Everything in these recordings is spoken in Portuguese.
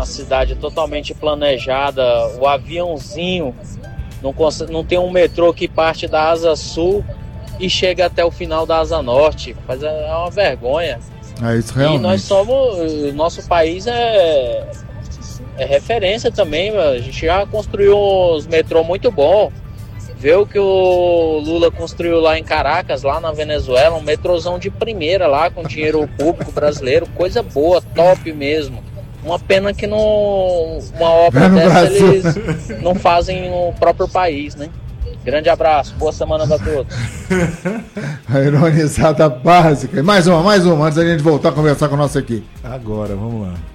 uma cidade totalmente planejada, o aviãozinho, não tem um metrô que parte da Asa Sul e chega até o final da Asa Norte. É uma vergonha. É isso realmente. E nosso país é referência também, a gente já construiu uns metrô muito bom. Vê o que o Lula construiu lá em Caracas, lá na Venezuela, um metrôzão de primeira lá, com dinheiro público brasileiro, coisa boa, top mesmo. Uma pena que uma obra dessa eles não fazem no próprio país, né? Grande abraço, boa semana pra todos. A ironizada básica. Mais uma, antes da gente voltar a conversar com a nossa equipe. Agora, vamos lá.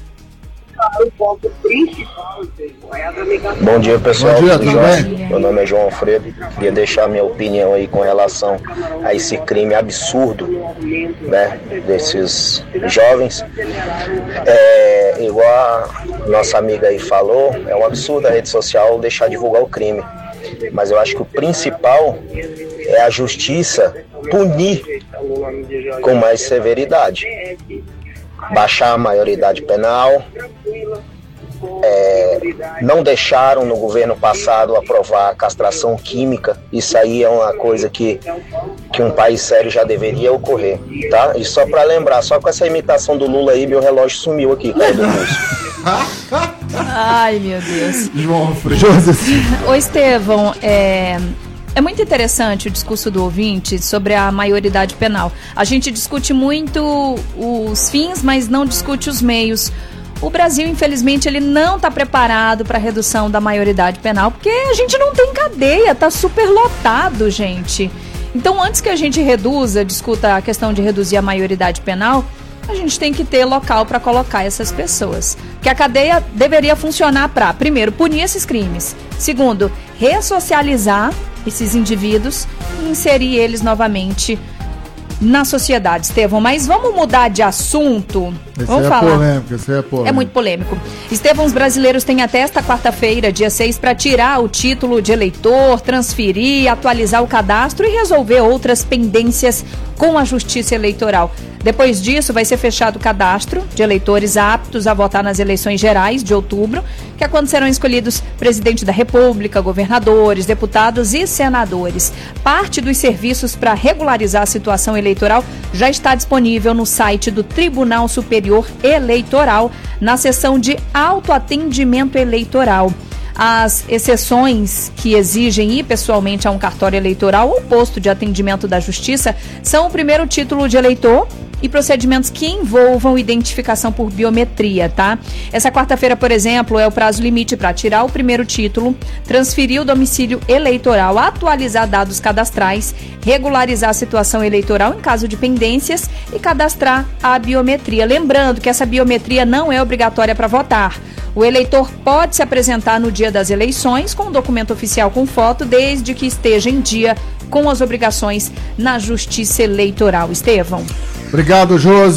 Bom dia, pessoal. Bom dia, tudo bem? Meu nome é João Alfredo. Queria deixar minha opinião aí com relação a esse crime absurdo, né, desses jovens. Igual a nossa amiga aí falou, é um absurdo a rede social deixar divulgar o crime. Mas eu acho que o principal é a justiça punir com mais severidade. Baixar a maioridade penal. Não deixaram no governo passado aprovar a castração química. Isso aí é uma coisa que um país sério já deveria ocorrer, tá? E só para lembrar, só com essa imitação do Lula aí, meu relógio sumiu aqui, caiu do pulso. Ai, meu Deus. João Freire. Ô, Estevão, é muito interessante o discurso do ouvinte sobre a maioridade penal. A gente discute muito os fins, mas não discute os meios. O Brasil, infelizmente, ele não está preparado para a redução da maioridade penal, porque a gente não tem cadeia, tá super lotado, gente. Então, antes que a gente discuta a questão de reduzir a maioridade penal, a gente tem que ter local para colocar essas pessoas. Que a cadeia deveria funcionar para, primeiro, punir esses crimes. Segundo, ressocializar esses indivíduos e inserir eles novamente na sociedade, Estevão. Mas vamos mudar de assunto. Vamos falar. Esse é polêmico. É muito polêmico. Estevão, os brasileiros têm até esta quarta-feira, dia 6, para tirar o título de eleitor, transferir, atualizar o cadastro e resolver outras pendências com a Justiça Eleitoral. Depois disso, vai ser fechado o cadastro de eleitores aptos a votar nas eleições gerais de outubro, que é quando serão escolhidos presidente da República, governadores, deputados e senadores. Parte dos serviços para regularizar a situação eleitoral já está disponível no site do Tribunal Superior Eleitoral, na seção de autoatendimento eleitoral. As exceções que exigem ir pessoalmente a um cartório eleitoral ou posto de atendimento da Justiça são o primeiro título de eleitor e procedimentos que envolvam identificação por biometria, tá? Essa quarta-feira, por exemplo, é o prazo limite para tirar o primeiro título, transferir o domicílio eleitoral, atualizar dados cadastrais, regularizar a situação eleitoral em caso de pendências e cadastrar a biometria. Lembrando que essa biometria não é obrigatória para votar. O eleitor pode se apresentar no dia das eleições com um documento oficial com foto, desde que esteja em dia com as obrigações na Justiça Eleitoral. Estevão. Obrigado, Josi.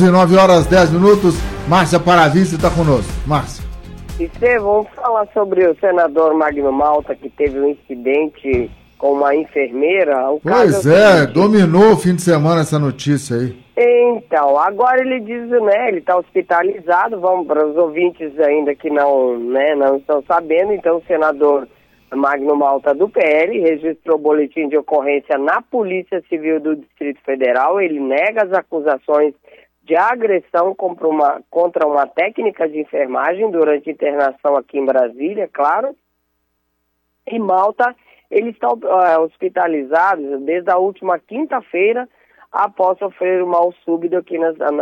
9h10. Márcia Paravista está conosco. Márcia. Estevão, vamos falar sobre o senador Magno Malta, que teve um incidente com uma enfermeira. Pois dominou o fim de semana essa notícia aí. Então, agora ele diz, né, ele está hospitalizado. Vamos para os ouvintes ainda que não estão sabendo. Então, o senador Magno Malta do PL registrou boletim de ocorrência na Polícia Civil do Distrito Federal. Ele nega as acusações de agressão contra uma técnica de enfermagem durante internação aqui em Brasília, claro. E Malta, ele está hospitalizado desde a última quinta-feira após sofrer um mal súbito aqui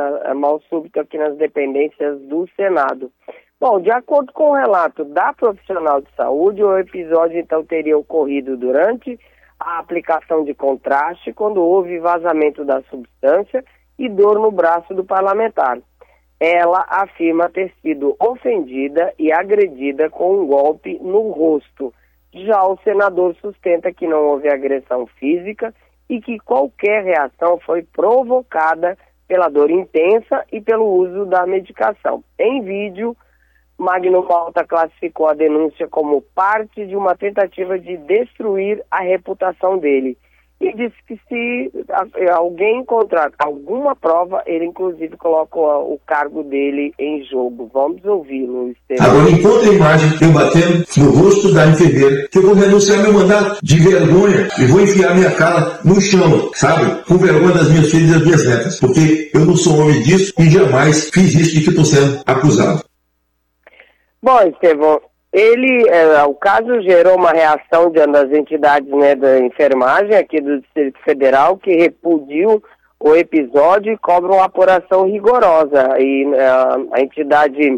nas dependências do Senado. Bom, de acordo com o relato da profissional de saúde, o episódio então teria ocorrido durante a aplicação de contraste, quando houve vazamento da substância e dor no braço do parlamentar. Ela afirma ter sido ofendida e agredida com um golpe no rosto. Já o senador sustenta que não houve agressão física e que qualquer reação foi provocada pela dor intensa e pelo uso da medicação. Em vídeo, Magno Malta classificou a denúncia como parte de uma tentativa de destruir a reputação dele e disse que se alguém encontrar alguma prova, ele inclusive coloca o cargo dele em jogo. Vamos ouvi-lo, Estevão. Agora, enquanto a imagem eu batendo no rosto da enfermeira, que eu vou renunciar meu mandato de vergonha e vou enfiar minha cara no chão, sabe? Com vergonha das minhas filhas e das minhas netas, porque eu não sou homem disso e jamais fiz isso de que estou sendo acusado. Bom, Estevão, o caso gerou uma reação das entidades, né, da enfermagem aqui do Distrito Federal, que repudiam o episódio e cobram uma apuração rigorosa. E a entidade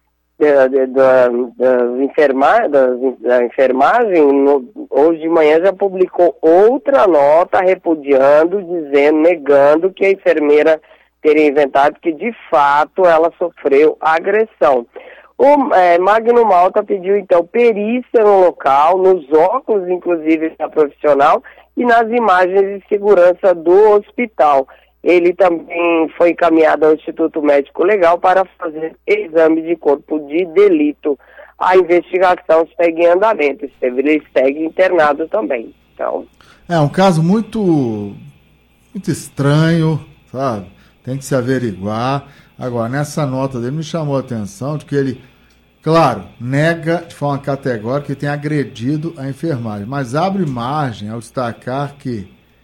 da enfermagem, hoje de manhã já publicou outra nota repudiando, negando que a enfermeira teria inventado que de fato ela sofreu agressão. O Magno Malta pediu, então, perícia no local, nos óculos, inclusive, da profissional, e nas imagens de segurança do hospital. Ele também foi encaminhado ao Instituto Médico Legal para fazer exame de corpo de delito. A investigação segue em andamento, ele segue internado também. Então... É um caso muito estranho, sabe? Tem que se averiguar. Agora, nessa nota dele me chamou a atenção de que ele, claro, nega de forma categórica que tem agredido a enfermagem, mas abre margem ao destacar que,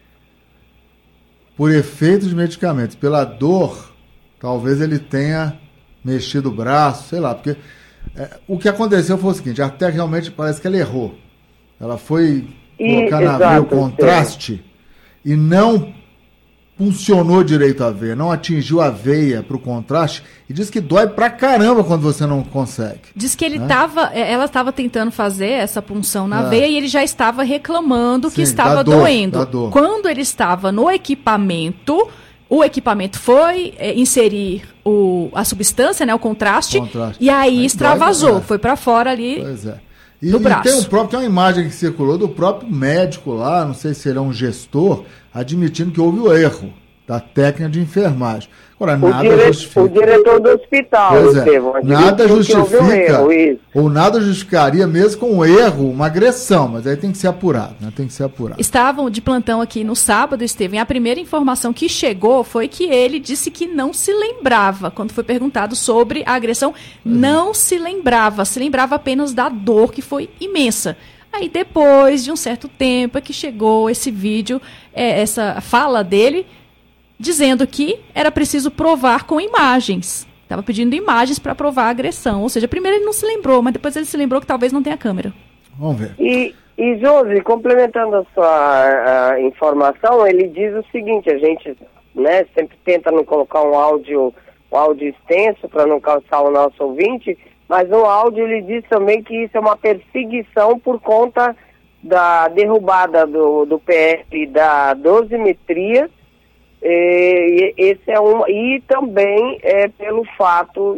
por efeito de medicamentos, pela dor, talvez ele tenha mexido o braço, sei lá, porque o que aconteceu foi o seguinte, até realmente parece que ela errou. Ela foi colocar na veia o contraste e não funcionou direito a veia, não atingiu a veia para o contraste e diz que dói pra caramba quando você não consegue. Diz que ela estava tentando fazer essa punção na veia e ele já estava reclamando que estava doendo. Quando ele estava no equipamento, o equipamento foi inserir a substância, né, o contraste, e aí extravasou, foi para fora ali. Pois é. Do braço. Tem uma imagem que circulou do próprio médico lá, não sei se ele é um gestor, admitindo que houve o erro da técnica de enfermagem. Agora, nada justifica. O diretor do hospital, nada justifica, ou nada justificaria mesmo com um erro, uma agressão, mas aí tem que ser apurado, né? Tem que ser apurado. Estavam de plantão aqui no sábado, Estevão, e a primeira informação que chegou foi que ele disse que não se lembrava, quando foi perguntado sobre a agressão, não se lembrava apenas da dor, que foi imensa. Aí depois de um certo tempo é que chegou esse vídeo, essa fala dele, dizendo que era preciso provar com imagens. Estava pedindo imagens para provar a agressão. Ou seja, primeiro ele não se lembrou, mas depois ele se lembrou que talvez não tenha câmera. Vamos ver. E Josi, complementando a sua informação, ele diz o seguinte, a gente, né, sempre tenta não colocar um áudio extenso para não cansar o nosso ouvinte, mas no áudio ele diz também que isso é uma perseguição por conta da derrubada do PL da dosimetria. Esse e também pelo fato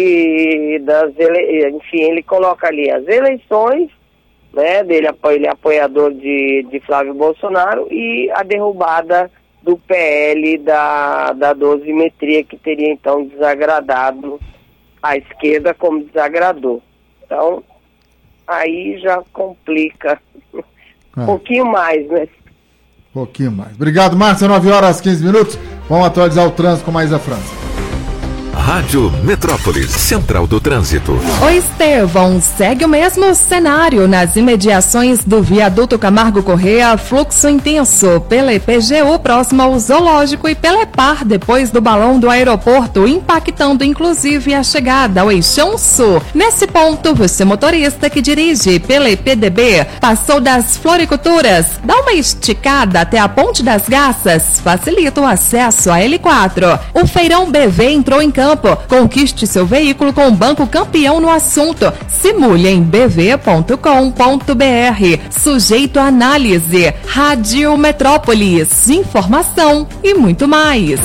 enfim, ele coloca ali as eleições, né, ele é apoiador de Flávio Bolsonaro, e a derrubada do PL da dosimetria, que teria então desagradado a esquerda como desagradou. Então, aí já complica um pouquinho mais, né? Um pouquinho mais. Obrigado, Márcia. 9h15. Vamos atualizar o trânsito com Maísa França. Rádio Metrópolis, Central do Trânsito. Oi, Estevão, segue o mesmo cenário nas imediações do viaduto Camargo Corrêa, fluxo intenso pela EPGU próximo ao Zoológico e pela EPAR depois do balão do aeroporto, impactando inclusive a chegada ao Eixão Sul. Nesse ponto, você motorista que dirige pela EPDB, passou das floriculturas, dá uma esticada até a Ponte das Garças, facilita o acesso à L4. O Feirão BV entrou em campo. Conquiste seu veículo com o Banco Campeão no assunto. Simule em bv.com.br. Sujeito a análise. Rádio Metrópolis. Informação e muito mais.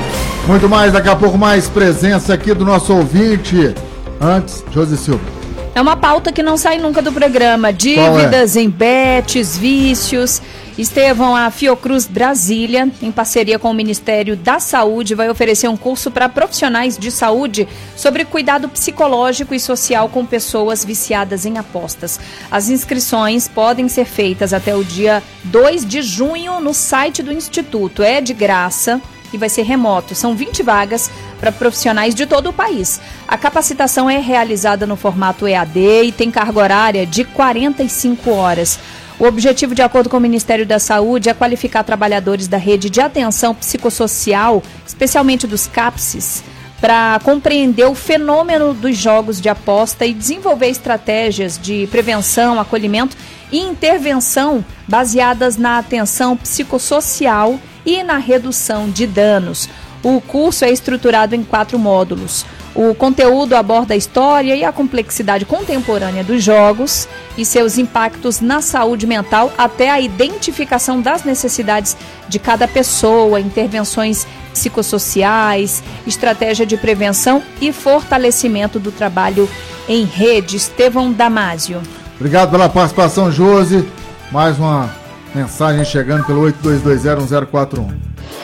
Muito mais, daqui a pouco mais presença aqui do nosso ouvinte. Antes, Josi Silva. É uma pauta que não sai nunca do programa. Dívidas em bets, vícios. Estevão, a Fiocruz Brasília, em parceria com o Ministério da Saúde, vai oferecer um curso para profissionais de saúde sobre cuidado psicológico e social com pessoas viciadas em apostas. As inscrições podem ser feitas até o dia 2 de junho no site do Instituto. É de graça e vai ser remoto. São 20 vagas para profissionais de todo o país. A capacitação é realizada no formato EAD e tem carga horária de 45 horas. O objetivo, de acordo com o Ministério da Saúde, é qualificar trabalhadores da rede de atenção psicossocial, especialmente dos CAPSs, para compreender o fenômeno dos jogos de aposta e desenvolver estratégias de prevenção, acolhimento e intervenção baseadas na atenção psicossocial e na redução de danos. O curso é estruturado em 4 módulos. O conteúdo aborda a história e a complexidade contemporânea dos jogos e seus impactos na saúde mental, até a identificação das necessidades de cada pessoa, intervenções psicossociais, estratégia de prevenção e fortalecimento do trabalho em rede. Estevão Damásio. Obrigado pela participação, Josi. Mais uma mensagem chegando pelo 82201041.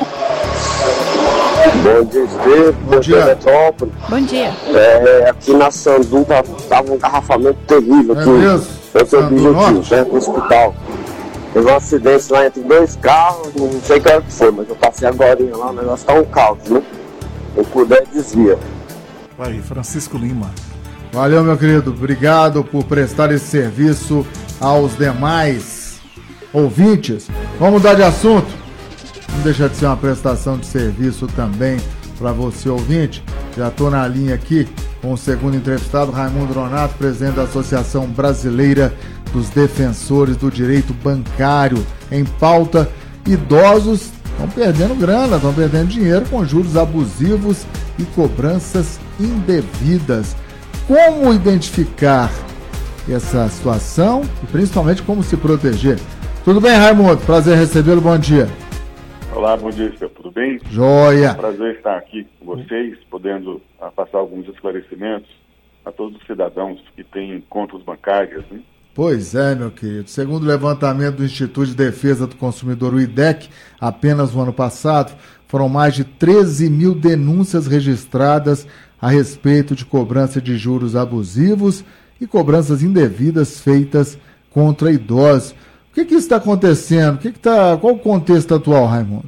Bom dia, Estevão. Bom dia, Metrópole. Bom dia. Aqui na Sandu tava um engarrafamento terrível aqui. Eu sou objetivo, perto do hospital. Teve um acidente lá entre 2 carros, não sei que hora que foi, mas eu passei agora lá, o negócio tá um caos, né? Quem puder, desvia. Vai, Francisco Lima. Valeu, meu querido. Obrigado por prestar esse serviço aos demais ouvintes. Vamos mudar de assunto. Não deixa de ser uma prestação de serviço também para você, ouvinte. Já estou na linha aqui com o segundo entrevistado, Raimundo Nonato, presidente da Associação Brasileira dos Defensores do Direito Bancário. Em pauta, idosos estão perdendo grana, estão perdendo dinheiro com juros abusivos e cobranças indevidas. Como identificar essa situação e principalmente como se proteger? Tudo bem, Raimundo? Prazer recebê-lo, bom dia. Olá, bom dia, senhor. Tudo bem? Joia! É um prazer estar aqui com vocês, podendo passar alguns esclarecimentos a todos os cidadãos que têm contas bancárias, né? Pois é, meu querido. Segundo o levantamento do Instituto de Defesa do Consumidor, o IDEC, apenas no ano passado, foram mais de 13 mil denúncias registradas a respeito de cobrança de juros abusivos e cobranças indevidas feitas contra idosos. O que está acontecendo? Qual o contexto atual, Raimundo?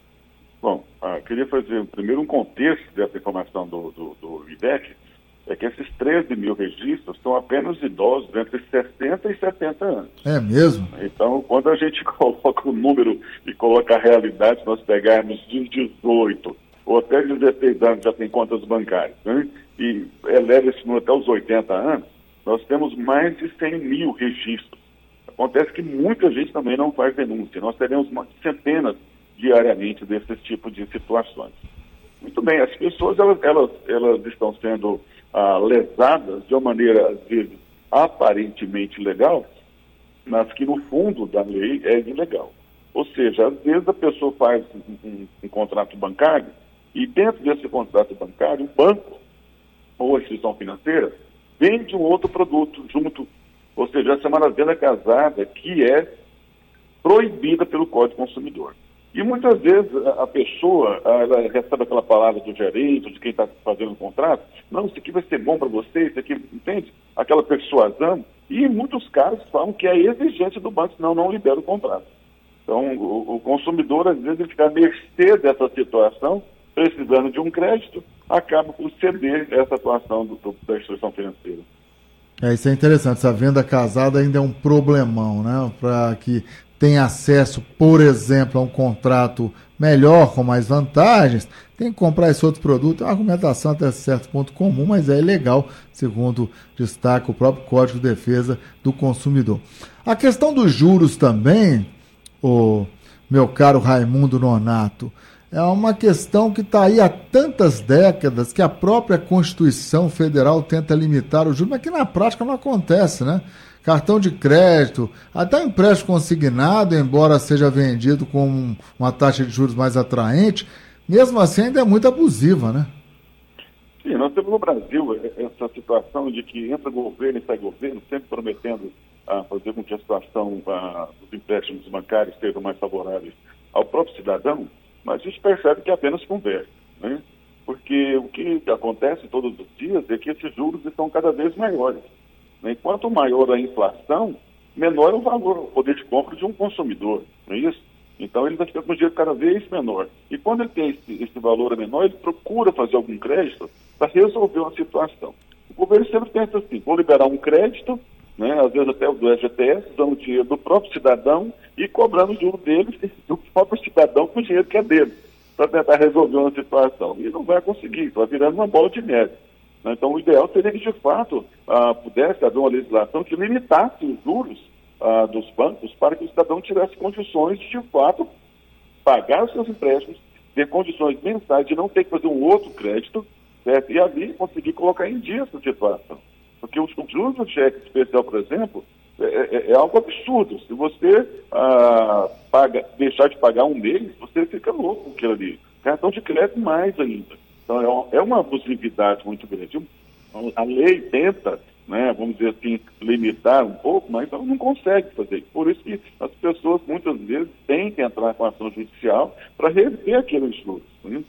Bom, queria fazer primeiro um contexto dessa informação do IDEC, é que esses 13 mil registros são apenas idosos entre 60 e 70 anos. É mesmo? Então, quando a gente coloca o número e coloca a realidade, se nós pegarmos de 18 ou até 16 anos já tem contas bancárias, né? E eleva esse número até os 80 anos, nós temos mais de 100 mil registros. Acontece que muita gente também não faz denúncia. Nós teremos centenas diariamente desses tipos de situações. Muito bem, as pessoas elas estão sendo lesadas de uma maneira, às vezes, aparentemente legal, mas que no fundo da lei é ilegal. Ou seja, às vezes a pessoa faz um contrato bancário e dentro desse contrato bancário, o banco ou a instituição financeira vende um outro produto junto. Ou seja, essa é uma venda casada que é proibida pelo Código do Consumidor. E muitas vezes a pessoa ela recebe aquela palavra do gerente, de quem está fazendo o contrato, não, isso aqui vai ser bom para você, isso aqui, entende? Aquela persuasão. E em muitos casos falam que é exigente do banco, senão não libera o contrato. Então, o consumidor, às vezes, ele fica à mercê dessa situação, precisando de um crédito, acaba por ceder essa atuação da instituição financeira. Isso é interessante, essa venda casada ainda é um problemão, né? Para que tenha acesso, por exemplo, a um contrato melhor, com mais vantagens, tem que comprar esse outro produto. É uma argumentação até certo ponto comum, mas é ilegal, segundo destaca o próprio Código de Defesa do Consumidor. A questão dos juros também, o meu caro Raimundo Nonato, é uma questão que está aí há tantas décadas que a própria Constituição Federal tenta limitar o juros, mas que na prática não acontece, né? Cartão de crédito, até o empréstimo consignado, embora seja vendido com uma taxa de juros mais atraente, mesmo assim ainda é muito abusiva, né? Sim, nós temos no Brasil essa situação de que entra governo e sai governo, sempre prometendo fazer com que a situação dos empréstimos bancários sejam mais favoráveis ao próprio cidadão, mas a gente percebe que é apenas conversa, né? Porque o que acontece todos os dias é que esses juros estão cada vez maiores, né? E quanto maior a inflação, menor é o valor, o poder de compra de um consumidor, não é isso? Então ele vai ficar com um dinheiro cada vez menor. E quando ele tem esse valor menor, ele procura fazer algum crédito para resolver uma situação. O governo sempre pensa assim, vou liberar um crédito, né, às vezes até do FGTS, dando dinheiro do próprio cidadão e cobrando o juro dele, do próprio cidadão com o dinheiro que é dele, para tentar resolver uma situação. E não vai conseguir, vai virando uma bola de neve. Né? Então o ideal seria que, de fato, pudesse haver uma legislação que limitasse os juros dos bancos para que o cidadão tivesse condições de fato, pagar os seus empréstimos, ter condições mensais de não ter que fazer um outro crédito, certo? E ali conseguir colocar em dia essa situação. Porque os juros do cheque especial, por exemplo, é algo absurdo. Se você deixar de pagar um mês, você fica louco com aquilo ali. Cartão de crédito mais ainda. Então é uma abusividade muito grande. A lei tenta, né, vamos dizer assim, limitar um pouco, mas ela não consegue fazer. Por isso que as pessoas muitas vezes têm que entrar com ação judicial para rever aqueles juros. Né?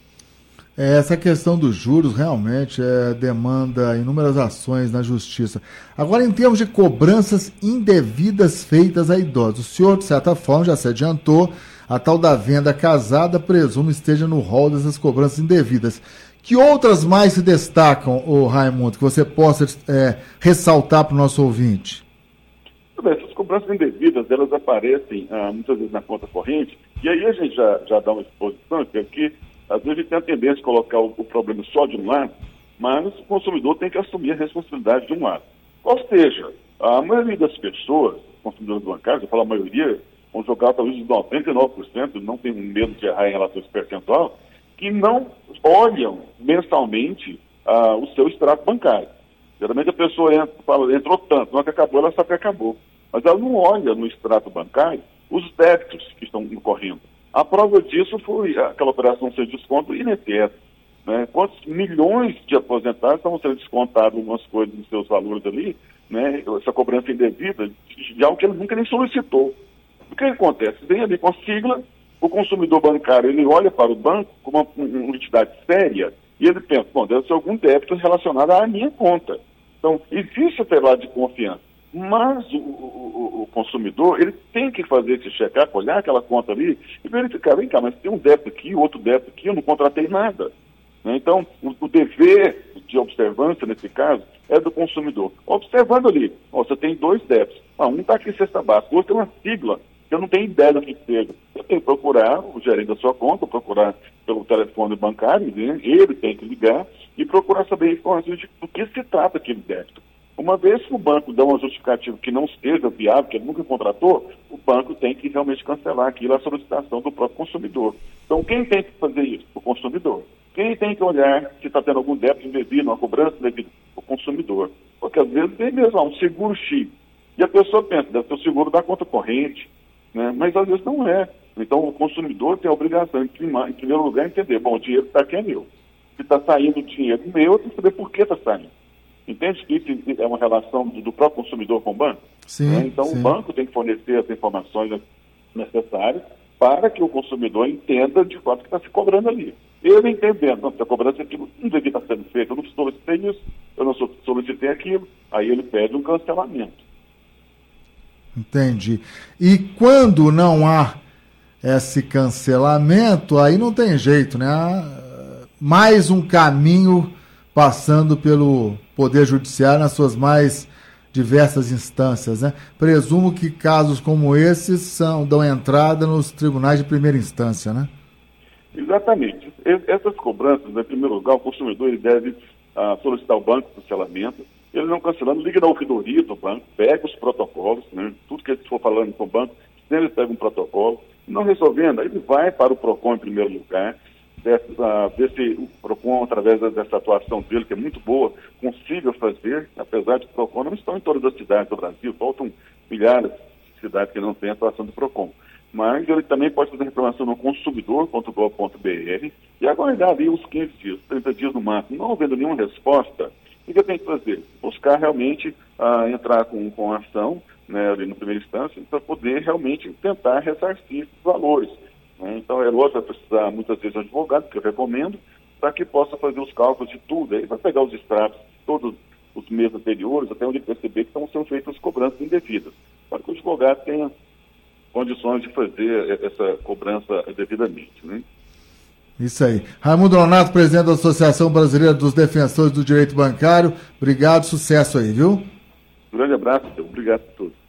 Essa questão dos juros realmente demanda inúmeras ações na justiça. Agora, em termos de cobranças indevidas feitas a idosos, o senhor, de certa forma, já se adiantou, a tal da venda casada, presumo, esteja no rol dessas cobranças indevidas. Que outras mais se destacam, Raimundo, que você possa ressaltar para o nosso ouvinte? Essas cobranças indevidas, elas aparecem muitas vezes na conta corrente, e aí a gente já dá uma exposição, que às vezes a gente tem a tendência de colocar o problema só de um lado, mas o consumidor tem que assumir a responsabilidade de um lado. Ou seja, a maioria das pessoas, consumidores bancários, eu falo a maioria, vão jogar talvez os 99%, não tem medo de errar em relação a esse percentual, que não olham mensalmente o seu extrato bancário. Geralmente a pessoa entrou tanto, não é que acabou, ela sabe que acabou. Mas ela não olha no extrato bancário os débitos que estão ocorrendo. A prova disso foi aquela operação sem desconto do INSS. Né? Quantos milhões de aposentados estavam sendo descontados algumas coisas nos seus valores ali, né? Essa cobrança indevida de algo que ele nunca nem solicitou. O que acontece? Vem ali com a sigla, o consumidor bancário ele olha para o banco como uma entidade séria e ele pensa, bom, deve ser algum débito relacionado à minha conta. Então, existe até lá de confiança. Mas o consumidor, ele tem que fazer esse check-up, olhar aquela conta ali e verificar, vem cá, mas tem um débito aqui, outro débito aqui, eu não contratei nada. Né? Então, o dever de observância, nesse caso, é do consumidor. Observando ali, você tem dois débitos. Um está aqui cesta básica, o outro tem uma sigla, que eu não tenho ideia do que seja. Eu tenho que procurar o gerente da sua conta, procurar pelo telefone bancário, né? Ele tem que ligar e procurar saber informações do que se trata aquele débito. Uma vez que o banco dá uma justificativa que não seja viável, que ele nunca contratou, o banco tem que realmente cancelar aquilo, a solicitação do próprio consumidor. Então, quem tem que fazer isso? O consumidor. Quem tem que olhar se está tendo algum débito indevido, uma cobrança indevida? O consumidor. Porque às vezes tem mesmo um seguro X. E a pessoa pensa, deve ser o seguro da conta corrente, né? Mas às vezes não é. Então, o consumidor tem a obrigação, em primeiro lugar, entender, bom, o dinheiro que está aqui é meu. Se está saindo dinheiro meu, eu tenho que saber por que está saindo. Entende que isso é uma relação do próprio consumidor com o banco? Sim, né? Então, sim. O banco tem que fornecer as informações necessárias para que o consumidor entenda de fato que está se cobrando ali. Ele entendendo, não, se a cobrança aquilo não devia estar sendo feito, eu não solicitei isso, eu não solicitei aquilo, aí ele pede um cancelamento. Entendi. E quando não há esse cancelamento, aí não tem jeito, né? Mais um caminho passando pelo Poder Judiciário nas suas mais diversas instâncias, né? Presumo que casos como esses dão entrada nos tribunais de primeira instância, né? Exatamente. Essas cobranças, em primeiro lugar, o consumidor ele deve solicitar ao banco cancelamento. Ele não cancelando, liga na ouvidoria do banco, pega os protocolos, né? Tudo que ele for falando com o banco, sempre pega um protocolo. Não resolvendo, aí ele vai para o PROCON em primeiro lugar, ver se o PROCON, através dessa atuação dele, que é muito boa, consiga fazer, apesar de que o PROCON não estão em todas as cidades do Brasil, faltam milhares de cidades que não têm a atuação do PROCON. mas ele também pode fazer reclamação no consumidor.gov.br e aguardar ali uns 15 dias, 30 dias no máximo. Não havendo nenhuma resposta, o que eu tenho que fazer? Buscar realmente entrar com ação, né, ali na primeira instância, para poder realmente tentar ressarcir esses valores. Né? Então, é lógico, vai precisar muitas vezes de um advogado, que eu recomendo, para que possa fazer os cálculos de tudo. Aí vai pegar os extratos de todos os meses anteriores, até onde ele perceber que estão sendo feitas cobranças indevidas, para que o advogado tenha condições de fazer essa cobrança devidamente, né? Isso aí. Raimundo Nonato, presidente da Associação Brasileira dos Defensores do Direito Bancário, obrigado, sucesso aí, viu? Grande abraço, obrigado a todos.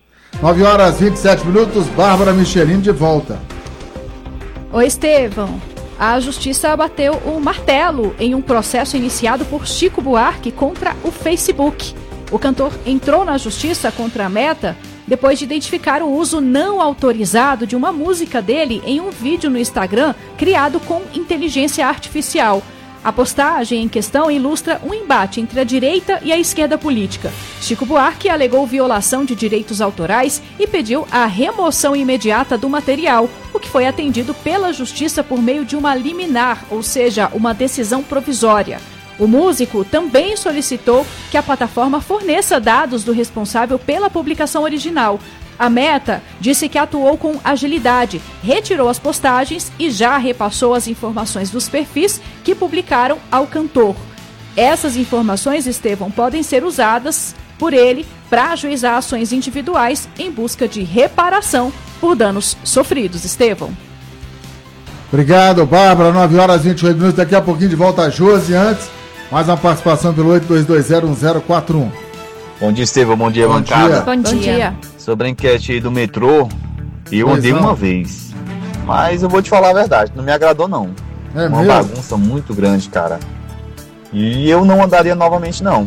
9h27, Bárbara Michelin de volta. Oi, Estevão. A Justiça bateu o martelo em um processo iniciado por Chico Buarque contra o Facebook. O cantor entrou na Justiça contra a Meta depois de identificar o uso não autorizado de uma música dele em um vídeo no Instagram criado com inteligência artificial. A postagem em questão ilustra um embate entre a direita e a esquerda política. Chico Buarque alegou violação de direitos autorais e pediu a remoção imediata do material, o que foi atendido pela Justiça por meio de uma liminar, ou seja, uma decisão provisória. O músico também solicitou que a plataforma forneça dados do responsável pela publicação original. A Meta disse que atuou com agilidade, retirou as postagens e já repassou as informações dos perfis que publicaram ao cantor. Essas informações, Estevão, podem ser usadas por ele para ajuizar ações individuais em busca de reparação por danos sofridos, Estevão. Obrigado, Bárbara. 9h28, daqui a pouquinho de volta a Josi. Antes, mais uma participação pelo 82201041. Bom dia, Estevão. Bom dia, bancada. Bom dia. Sobre a enquete aí do metrô, eu andei uma vez. Mas eu vou te falar a verdade, não me agradou não. É uma mesmo? Bagunça muito grande, cara. E eu não andaria novamente, não.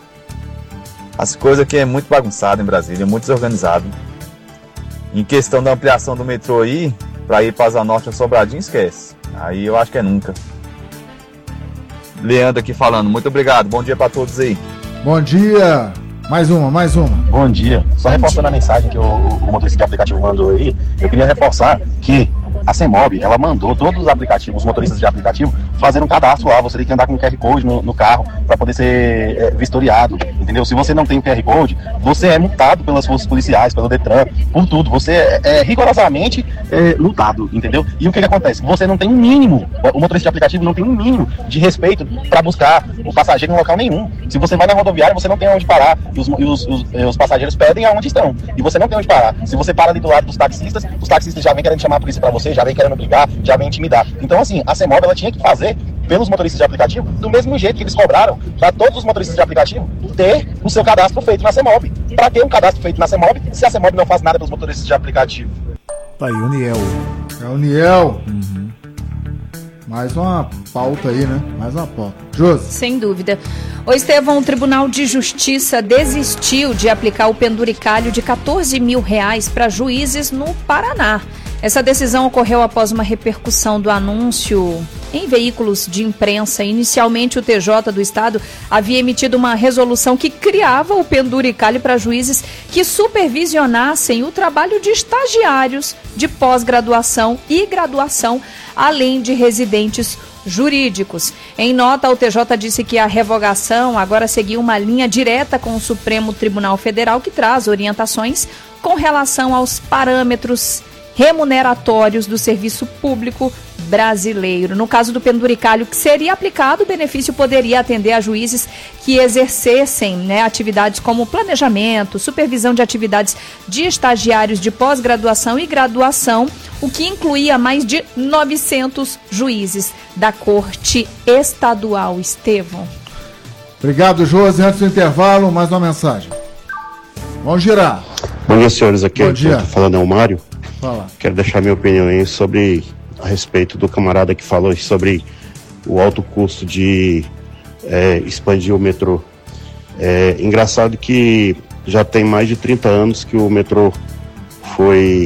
As coisas aqui é muito bagunçado em Brasília, muito desorganizado. Em questão da ampliação do metrô aí, pra ir pra Asa Norte ou Sobradinho, esquece. Aí eu acho que é nunca. Leandro aqui falando, muito obrigado, bom dia pra todos aí. Bom dia. Mais uma. Bom dia. Só reforçando a mensagem que o motorista de aplicativo mandou aí, eu queria reforçar que a CEMOB, ela mandou todos os aplicativos, os motoristas de aplicativo, fazer um cadastro lá. Você tem que andar com um QR Code no carro para poder ser vistoriado, entendeu? Se você não tem o QR Code, você é multado pelas forças policiais, pelo Detran, por tudo. Você é rigorosamente multado, entendeu? E o que acontece? Você não tem um mínimo, o motorista de aplicativo não tem um mínimo de respeito para buscar o passageiro em local nenhum. Se você vai na rodoviária, você não tem onde parar, e os passageiros pedem aonde estão, e você não tem onde parar. Se você para ali do lado dos taxistas, os taxistas já vêm querendo chamar a polícia para você, já vem querendo brigar, já vem intimidar. Então, assim, a CEMOB, ela tinha que fazer pelos motoristas de aplicativo do mesmo jeito que eles cobraram para todos os motoristas de aplicativo ter o seu cadastro feito na CEMOB. Para ter um cadastro feito na CEMOB, se a CEMOB não faz nada pelos motoristas de aplicativo? Tá aí, Uniel. É o Uniel. Mais uma pauta aí, né? Mais uma pauta. Josi. Sem dúvida. O Estevão, o Tribunal de Justiça desistiu de aplicar o penduricalho de R$14 mil para juízes no Paraná. Essa decisão ocorreu após uma repercussão do anúncio em veículos de imprensa. Inicialmente, o TJ do Estado havia emitido uma resolução que criava o penduricalho para juízes que supervisionassem o trabalho de estagiários de pós-graduação e graduação, além de residentes jurídicos. Em nota, o TJ disse que a revogação agora seguia uma linha direta com o Supremo Tribunal Federal, que traz orientações com relação aos parâmetros remuneratórios do serviço público brasileiro. No caso do penduricalho que seria aplicado, o benefício poderia atender a juízes que exercessem, atividades como planejamento, supervisão de atividades de estagiários de pós-graduação e graduação, o que incluía mais de 900 juízes da Corte Estadual. Estevão. Obrigado, Josi. Antes do intervalo, mais uma mensagem. Vamos girar. Bom dia, senhores. Aqui Bom dia. Falando é o Mário. Fala. Quero deixar minha opinião aí a respeito do camarada que falou sobre o alto custo de expandir o metrô. Engraçado que já tem mais de 30 anos que o metrô foi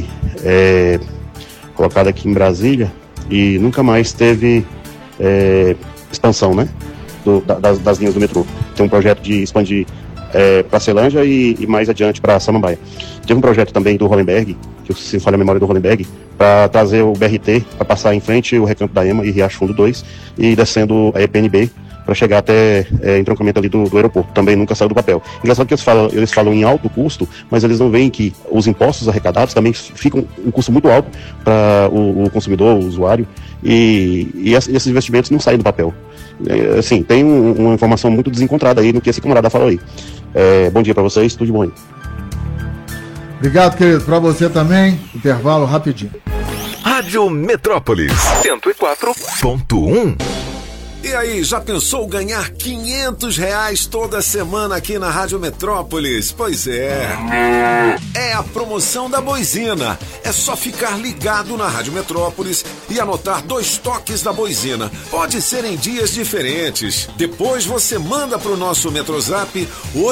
colocado aqui em Brasília e nunca mais teve expansão, né, das linhas do metrô. Tem um projeto de expandir para Celândia e mais adiante para Samambaia. Teve um projeto também do Hollenberg, que se falha a memória do Hollenberg, para trazer o BRT, para passar em frente o Recanto da EMA e Riacho Fundo 2, e descendo a EPNB, para chegar até entroncamento ali do aeroporto. Também nunca saiu do papel. Engraçado que eles falam em alto custo, mas eles não veem que os impostos arrecadados também ficam um custo muito alto para o consumidor, o usuário, e esses investimentos não saem do papel. Assim, tem uma informação muito desencontrada aí no que esse camarada falou aí. Bom dia para vocês, tudo de bom aí. Obrigado, querido. Para você também, intervalo rapidinho. Rádio Metrópolis 104.1. E aí, já pensou ganhar R$500 toda semana aqui na Rádio Metrópolis? Pois é. É a promoção da Boizina. É só ficar ligado na Rádio Metrópolis e anotar 2 toques da Boizina. Pode ser em dias diferentes. Depois você manda pro nosso Metrozap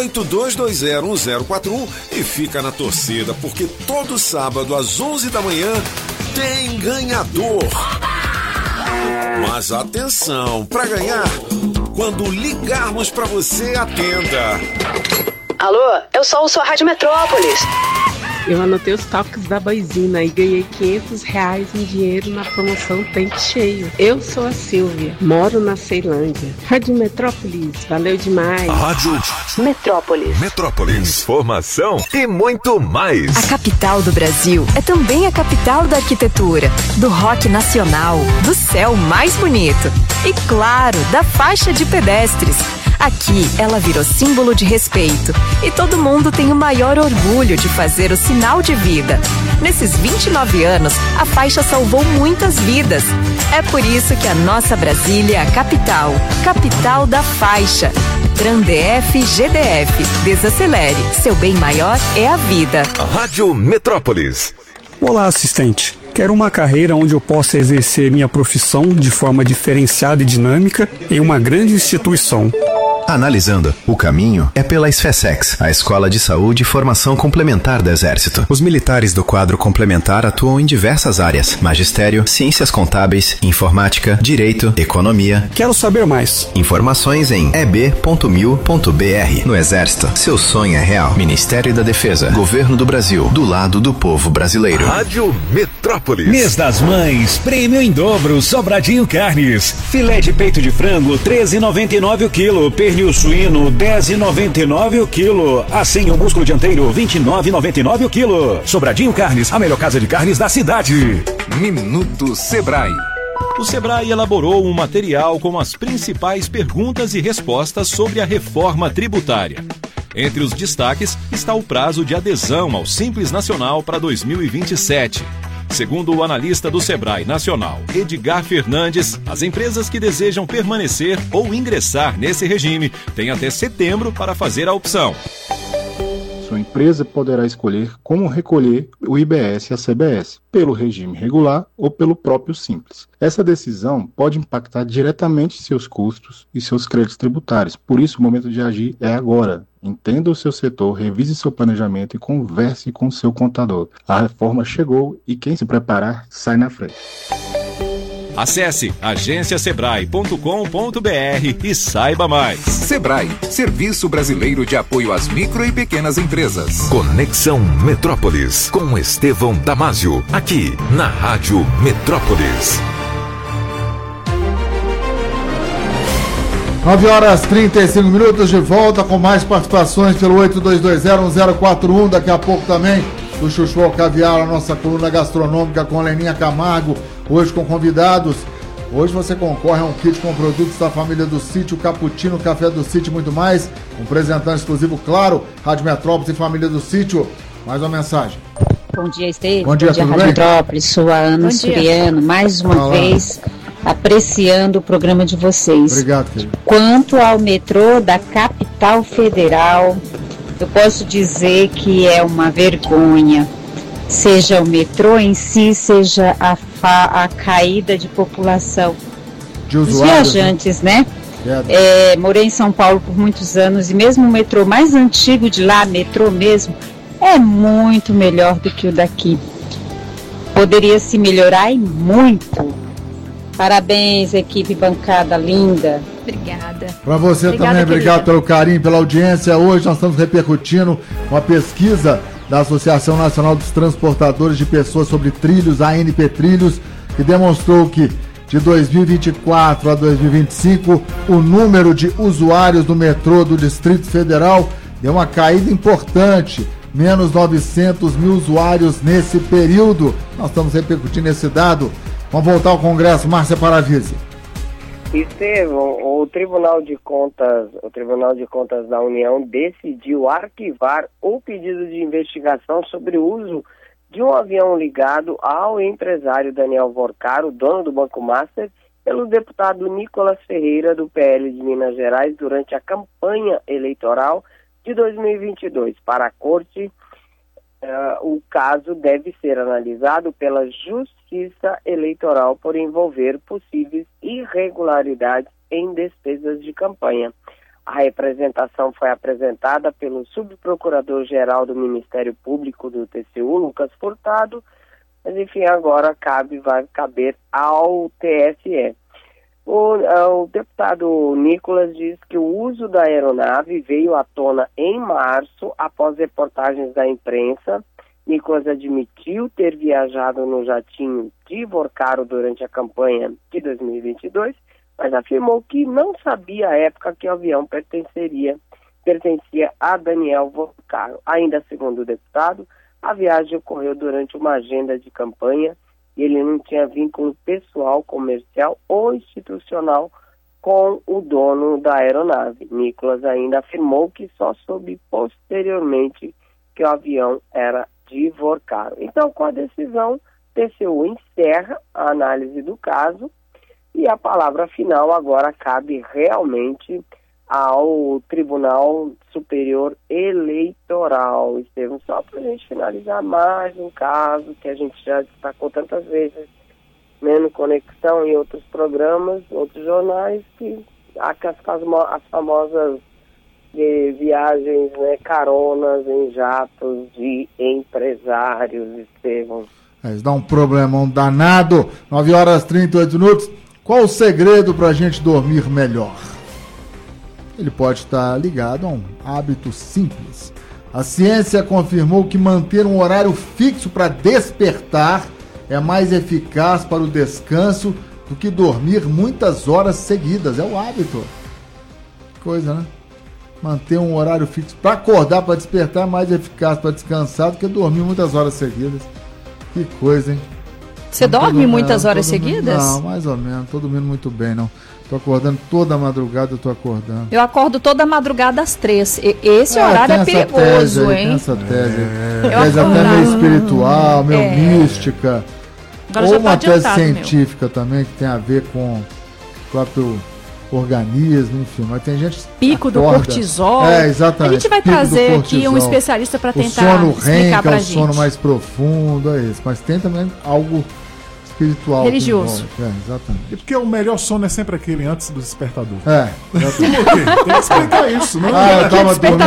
82201041 e fica na torcida, porque todo sábado às 11 da manhã tem ganhador. Mas atenção, para ganhar, quando ligarmos para você, atenda. Alô, eu sou a Rádio Metrópolis. Eu anotei os toques da Boizina e ganhei R$500 em dinheiro na promoção Tanque Cheio. Eu sou a Silvia, moro na Ceilândia. Rádio Metrópolis, valeu demais. Rádio Metrópolis. Metrópolis, informação e muito mais. A capital do Brasil é também a capital da arquitetura, do rock nacional, do céu mais bonito e, claro, da faixa de pedestres. Aqui, ela virou símbolo de respeito e todo mundo tem o maior orgulho de fazer o sinal de vida. Nesses 29 anos, a faixa salvou muitas vidas. É por isso que a nossa Brasília é a capital da faixa. TranDF GDF, desacelere, seu bem maior é a vida. Rádio Metrópolis. Olá, assistente. Quero uma carreira onde eu possa exercer minha profissão de forma diferenciada e dinâmica em uma grande instituição. Analisando, o caminho é pela SFSEX, a Escola de Saúde e Formação Complementar do Exército. Os militares do quadro complementar atuam em diversas áreas: magistério, ciências contábeis, informática, direito, economia. Quero saber mais. Informações em eb.mil.br. No Exército, seu sonho é real. Ministério da Defesa, Governo do Brasil, do lado do povo brasileiro. Rádio Metrópolis. Mês das Mães, prêmio em dobro, Sobradinho Carnes. Filé de peito de frango, R$13,99 o quilo. Pernil suíno, R$10,99 o quilo. Assim, o músculo dianteiro, R$29,99 o quilo. Sobradinho Carnes, a melhor casa de carnes da cidade. Minuto Sebrae. O Sebrae elaborou um material com as principais perguntas e respostas sobre a reforma tributária. Entre os destaques está o prazo de adesão ao Simples Nacional para 2027. Segundo o analista do Sebrae Nacional, Edgar Fernandes, as empresas que desejam permanecer ou ingressar nesse regime têm até setembro para fazer a opção. Sua empresa poderá escolher como recolher o IBS e a CBS, pelo regime regular ou pelo próprio Simples. Essa decisão pode impactar diretamente seus custos e seus créditos tributários, por isso o momento de agir é agora. Entenda o seu setor, revise seu planejamento e converse com seu contador. A reforma chegou e quem se preparar sai na frente. Acesse agenciasebrae.com.br e saiba mais. Sebrae, Serviço Brasileiro de Apoio às Micro e Pequenas Empresas. Conexão Metrópolis, com Estevão Damásio, aqui na Rádio Metrópolis. 9h35, de volta com mais participações pelo 82201041. Daqui a pouco também o Chuchu ao Caviar, a nossa coluna gastronômica com a Leninha Camargo, hoje com convidados. Hoje você concorre a um kit com produtos da família do Sítio, Cappuccino, Café do Sítio e muito mais. Um presentante exclusivo, claro, Rádio Metrópolis e Família do Sítio. Mais uma mensagem. Bom dia, Estevão. Bom dia, tudo Rádio bem? Metrópolis, sou a Ana Suriano, mais uma vez apreciando o programa de vocês. Obrigado, querido. Quanto ao metrô da Capital Federal, eu posso dizer que é uma vergonha. Seja o metrô em si, seja a caída de população dos viajantes, né? Morei em São Paulo por muitos anos e mesmo o metrô mais antigo de lá, metrô mesmo, é muito melhor do que o daqui. Poderia se melhorar e muito. Parabéns, equipe bancada linda. Obrigada. Para você também, obrigado pelo carinho, pela audiência. Hoje nós estamos repercutindo uma pesquisa da Associação Nacional dos Transportadores de Pessoas sobre Trilhos, ANP Trilhos, que demonstrou que de 2024 a 2025 o número de usuários do metrô do Distrito Federal deu uma caída importante, menos 900 mil usuários nesse período. Nós estamos repercutindo esse dado. Vamos voltar ao Congresso, Márcia Paravise. Estevão, o Tribunal de Contas da União decidiu arquivar o pedido de investigação sobre o uso de um avião ligado ao empresário Daniel Vorcaro, dono do Banco Master, pelo deputado Nicolas Ferreira, do PL de Minas Gerais, durante a campanha eleitoral de 2022. Para a Corte, o caso deve ser analisado pela Justiça Eleitoral por envolver possíveis irregularidades em despesas de campanha. A representação foi apresentada pelo subprocurador-geral do Ministério Público do TCU, Lucas Furtado, mas enfim, agora vai caber ao TSE. O deputado Nicolas diz que o uso da aeronave veio à tona em março, após reportagens da imprensa. Nicolas admitiu ter viajado no jatinho de Vorcaro durante a campanha de 2022, mas afirmou que não sabia à época que o avião pertencia a Daniel Vorcaro. Ainda segundo o deputado, a viagem ocorreu durante uma agenda de campanha e ele não tinha vínculo pessoal, comercial ou institucional com o dono da aeronave. Nicolas ainda afirmou que só soube posteriormente que o avião era de Vorcaro. Então, com a decisão, TCU encerra a análise do caso e a palavra final agora cabe realmente ao Tribunal Superior Eleitoral. Estevão, só para a gente finalizar mais um caso que a gente já destacou tantas vezes, né, no Conexão e outros programas, outros jornais, que as famosas viagens, né, caronas em jatos de empresários, Estevão. Isso dá um problemão danado. 9h38. Qual o segredo para a gente dormir melhor? Ele pode estar ligado a um hábito simples. A ciência confirmou que manter um horário fixo para despertar é mais eficaz para o descanso do que dormir muitas horas seguidas. É o hábito. Coisa, né? Manter um horário fixo para acordar, para despertar, é mais eficaz para descansar do que dormir muitas horas seguidas. Que coisa, hein? Você dorme muitas horas seguidas? Não, mais ou menos. Tô dormindo muito bem, não. Tô acordando toda madrugada, eu tô acordando. Eu acordo toda madrugada às 3. Esse horário é perigoso, hein? Tem essa tese. Tese até meio espiritual, meio mística. Agora ou uma tese científica também, que tem a ver com o próprio organismo, enfim. Mas tem gente pico do cortisol. Exatamente. A gente vai trazer aqui um especialista para tentar explicar pra gente. O sono mais profundo, é isso. Mas tem também algo espiritual. Religioso. Exatamente. E porque o melhor sono é sempre aquele antes do despertador. Exatamente. Por quê? Tem que explicar isso, não? Eu tava dormindo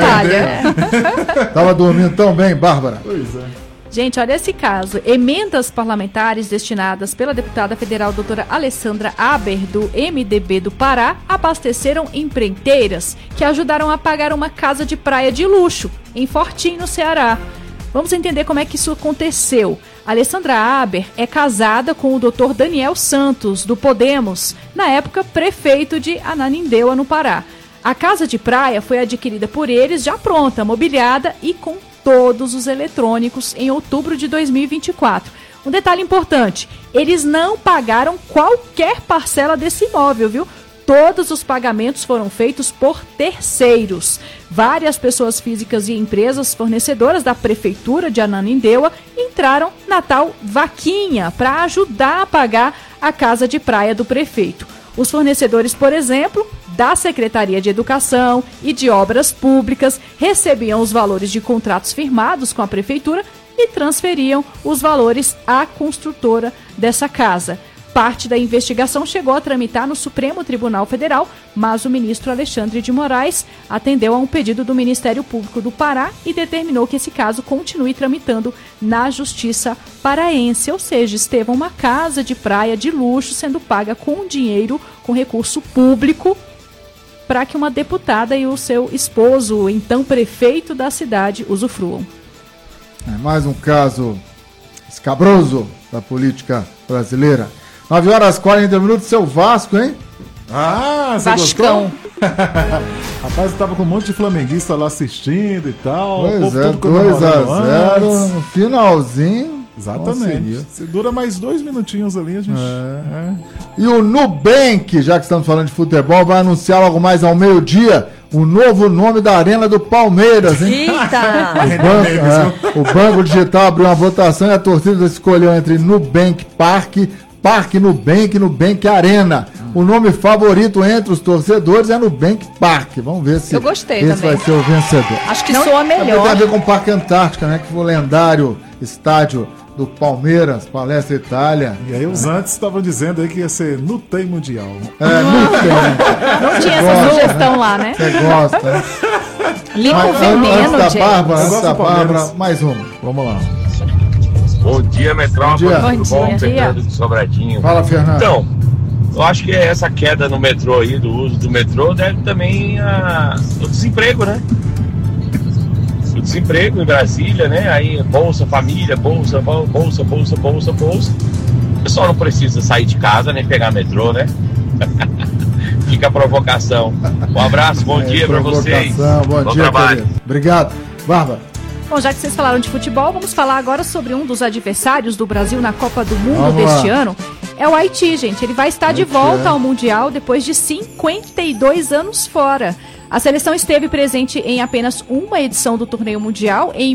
tão bem. Tava dormindo tão bem, Bárbara. Pois é. Gente, olha esse caso. Emendas parlamentares destinadas pela deputada federal doutora Alessandra Aber, do MDB do Pará, abasteceram empreiteiras que ajudaram a pagar uma casa de praia de luxo em Fortim, no Ceará. Vamos entender como é que isso aconteceu. Alessandra Aber é casada com o doutor Daniel Santos, do Podemos, na época prefeito de Ananindeua, no Pará. A casa de praia foi adquirida por eles já pronta, mobiliada e com todos os eletrônicos em outubro de 2024. Um detalhe importante, eles não pagaram qualquer parcela desse imóvel, viu? Todos os pagamentos foram feitos por terceiros. Várias pessoas físicas e empresas fornecedoras da Prefeitura de Ananindeua entraram na tal vaquinha para ajudar a pagar a casa de praia do prefeito. Os fornecedores, por exemplo, da Secretaria de Educação e de Obras Públicas recebiam os valores de contratos firmados com a Prefeitura e transferiam os valores à construtora dessa casa. Parte da investigação chegou a tramitar no Supremo Tribunal Federal, mas o ministro Alexandre de Moraes atendeu a um pedido do Ministério Público do Pará e determinou que esse caso continue tramitando na Justiça paraense. Ou seja, Estevão, uma casa de praia de luxo sendo paga com dinheiro, com recurso público, para que uma deputada e o seu esposo, então prefeito da cidade, usufruam. Mais um caso escabroso da política brasileira. 9h40, seu Vasco, hein? Ah, você Vascão. gostou? Rapaz, eu tava com um monte de flamenguista lá assistindo e tal. Pois é, 2x0 no finalzinho. Exatamente. Se dura mais 2 minutinhos ali, a gente... E o Nubank, já que estamos falando de futebol, vai anunciar logo mais ao meio-dia o novo nome da Arena do Palmeiras, hein? Eita! O Banco Digital abriu uma votação e a torcida escolheu entre Nubank Parque, Parque Nubank e Nubank Arena. O nome favorito entre os torcedores é Nubank Parque. Vamos ver se eu gostei esse também. vai ser o vencedor. Acho que soa melhor. Tem a ver com o Parque Antártica, né? Que foi o lendário estádio do Palmeiras, Palestra Itália. E aí os antes estavam dizendo aí que ia ser Nutei Mundial. Não tinha essa sugestão, né? Lá, né? Você gosta, né? Limpa o veneno, antes da Bárbara, mais uma. Vamos lá. Bom dia, Metrópole. Bom dia. Fernando de Sobradinho. Fala, Fernando. Então, eu acho que essa queda no metrô aí, do uso do metrô, deve também o desemprego, né? O desemprego em Brasília, né? Aí Bolsa Família, Bolsa. O pessoal não precisa sair de casa nem pegar metrô, né? Fica a provocação. Um abraço, bom dia pra vocês. Bom dia, trabalho. Querido. Obrigado. Bárbara. Bom, já que vocês falaram de futebol, vamos falar agora sobre um dos adversários do Brasil na Copa do Mundo deste ano. É o Haiti, gente. Ele vai estar de volta ao Mundial depois de 52 anos fora. A seleção esteve presente em apenas uma edição do torneio mundial, em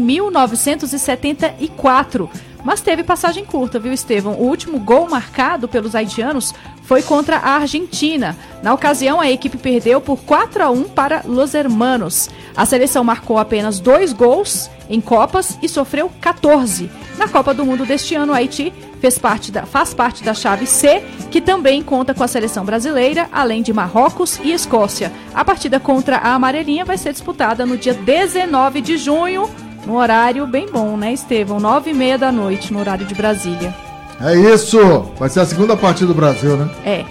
1974. Mas teve passagem curta, viu, Estevão? O último gol marcado pelos haitianos foi contra a Argentina. Na ocasião, a equipe perdeu por 4-1 para Los Hermanos. A seleção marcou apenas 2 gols em Copas e sofreu 14. Na Copa do Mundo deste ano, o Haiti faz parte da chave C, que também conta com a seleção brasileira, além de Marrocos e Escócia. A partida contra a Amarelinha vai ser disputada no dia 19 de junho, no horário bem bom, né, Estevão? 9h30 da noite, no horário de Brasília. É isso! Vai ser a segunda partida do Brasil, né? É.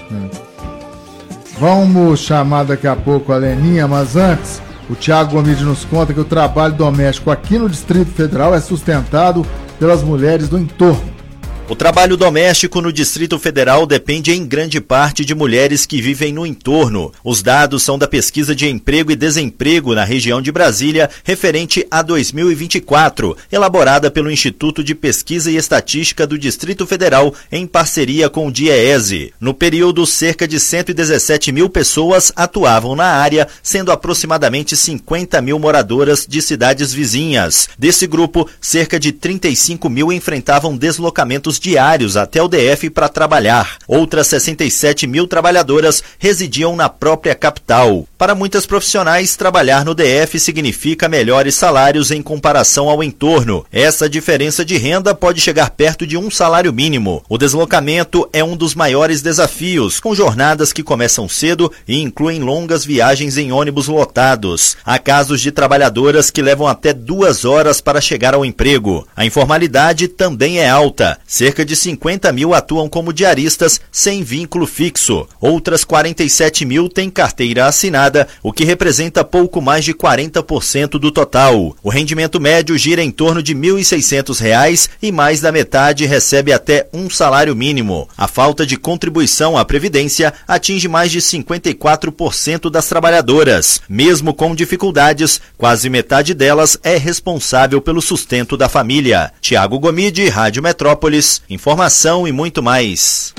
Vamos chamar daqui a pouco a Leninha, mas antes, o Thiago Gomes nos conta que o trabalho doméstico aqui no Distrito Federal é sustentado pelas mulheres do entorno. O trabalho doméstico no Distrito Federal depende em grande parte de mulheres que vivem no entorno. Os dados são da Pesquisa de Emprego e Desemprego na região de Brasília, referente a 2024, elaborada pelo Instituto de Pesquisa e Estatística do Distrito Federal em parceria com o DIEESE. No período, cerca de 117 mil pessoas atuavam na área, sendo aproximadamente 50 mil moradoras de cidades vizinhas. Desse grupo, cerca de 35 mil enfrentavam deslocamentos diários até o DF para trabalhar. Outras 67 mil trabalhadoras residiam na própria capital. Para muitas profissionais, trabalhar no DF significa melhores salários em comparação ao entorno. Essa diferença de renda pode chegar perto de um salário mínimo. O deslocamento é um dos maiores desafios, com jornadas que começam cedo e incluem longas viagens em ônibus lotados. Há casos de trabalhadoras que levam até 2 horas para chegar ao emprego. A informalidade também é alta. Cerca de 50 mil atuam como diaristas sem vínculo fixo. Outras 47 mil têm carteira assinada, o que representa pouco mais de 40% do total. O rendimento médio gira em torno de R$ 1.600 e mais da metade recebe até um salário mínimo. A falta de contribuição à Previdência atinge mais de 54% das trabalhadoras. Mesmo com dificuldades, quase metade delas é responsável pelo sustento da família. Tiago Gomide, Rádio Metrópolis. Informação e muito mais.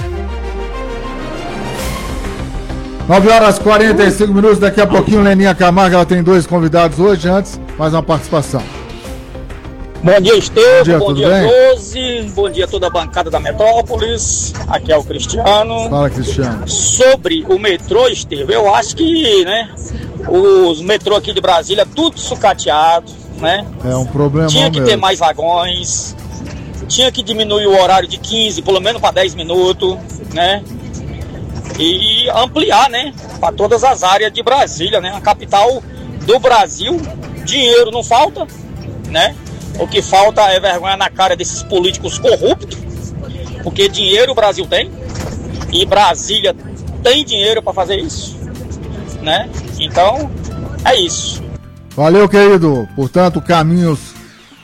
9h45, daqui a pouquinho Leninha Camargo, ela tem 2 convidados hoje, antes mais uma participação. Bom dia, Estevam, bom dia, Josi, bom dia a toda a bancada da Metrópolis, aqui é o Cristiano. Fala, Cristiano. Sobre o metrô, Estevam, eu acho que, né, os metrô aqui de Brasília, tudo sucateado, né? É um problema Tinha que mesmo. ter mais vagões, tinha que diminuir o horário de 15, pelo menos para 10 minutos, né? E ampliar, né, para todas as áreas de Brasília, né? A capital do Brasil, dinheiro não falta, né? O que falta é vergonha na cara desses políticos corruptos, porque dinheiro o Brasil tem, e Brasília tem dinheiro para fazer isso, né? Então, é isso. Valeu, querido. Portanto, caminhos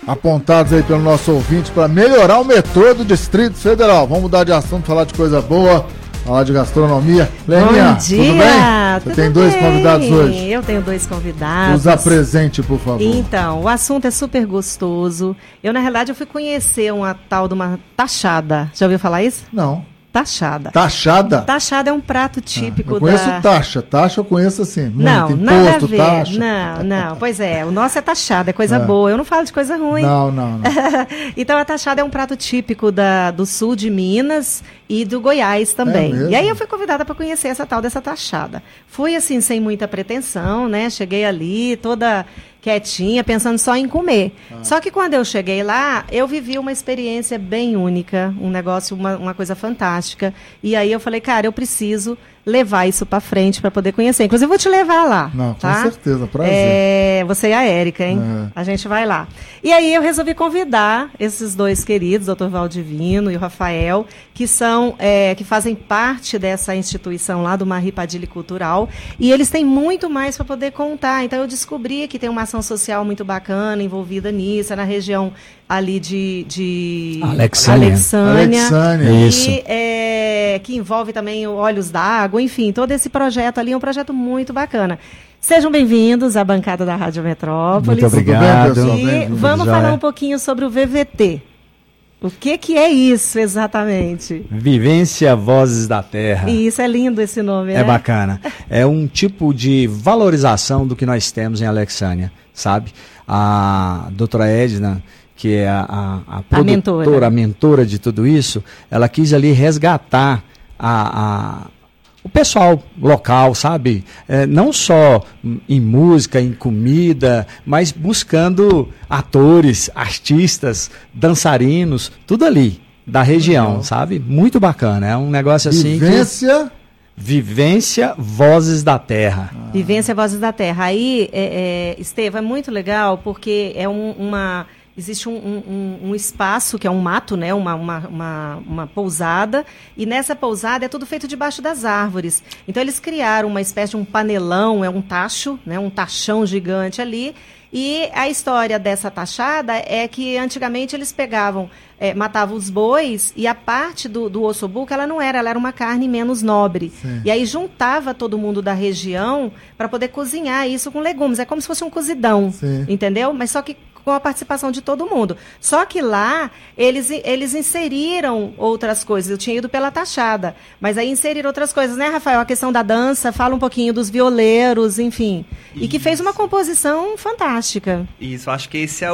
apontados aí pelo nosso ouvinte para melhorar o metrô do Distrito Federal. Vamos mudar de assunto, falar de coisa boa, falar de gastronomia. Leninha, bom dia, tudo bem? Você tem dois convidados hoje? Eu tenho dois convidados. Os apresente, por favor. Então, o assunto é super gostoso. Eu, na realidade, eu fui conhecer uma tal de uma tachada. Já ouviu falar isso? Não. Tachada. Tachada? Tachada é um prato típico eu conheço taxa. Taxa eu conheço assim. Muito. Não, imposto, nada a ver. Taxa. Não. Pois é, o nosso é taxada, é coisa boa. Eu não falo de coisa ruim. Não. Então, a tachada é um prato típico do sul de Minas e do Goiás também. E aí eu fui convidada para conhecer essa tal dessa tachada. Fui assim, sem muita pretensão, né? Cheguei ali, toda quietinha, pensando só em comer. Só que quando eu cheguei lá, eu vivi uma experiência bem única, um negócio, uma coisa fantástica. E aí eu falei, cara, eu preciso levar isso para frente para poder conhecer. Inclusive, eu vou te levar lá. Não, tá? com certeza, prazer. Você e a Érica, hein? A gente vai lá. E aí eu resolvi convidar esses dois queridos, o Dr. Valdivino e o Rafael, que são, que fazem parte dessa instituição lá do Marri Padilha Cultural. E eles têm muito mais para poder contar. Então eu descobri que tem uma ação social muito bacana envolvida nisso, na região ali de Alexânia. Isso. Que envolve também Olhos d'Água, enfim, todo esse projeto ali é um projeto muito bacana. Sejam bem-vindos à bancada da Rádio Metrópolis. Muito obrigado. E vamos falar um pouquinho sobre o VVT. O que é isso exatamente? Vivência Vozes da Terra. E isso é lindo esse nome, né? É bacana. É um tipo de valorização do que nós temos em Alexânia, sabe? A doutora Edna, que é a produtora, a mentora de tudo isso, ela quis ali resgatar o pessoal local, sabe? Não só em música, em comida, mas buscando atores, artistas, dançarinos, tudo ali da região, sabe? Muito bacana, é um negócio assim. Vivência Vozes da Terra. Vivência Vozes da Terra. Aí, Estevam, é muito legal porque é existe um espaço, que é um mato, né? uma pousada, e nessa pousada é tudo feito debaixo das árvores. Então eles criaram uma espécie de um panelão, um tacho, né? Um tachão gigante ali, e a história dessa tachada é que antigamente eles pegavam, matavam os bois, e a parte do ossobuco, ela era uma carne menos nobre. Sim. E aí juntava todo mundo da região para poder cozinhar isso com legumes. É como se fosse um cozidão, entendeu? Mas só que com a participação de todo mundo. Só que lá, eles inseriram outras coisas. Eu tinha ido pela tachada, mas aí inseriram outras coisas, né, Rafael? A questão da dança, fala um pouquinho dos violeiros, enfim. Isso. E que fez uma composição fantástica. Isso, acho que esse é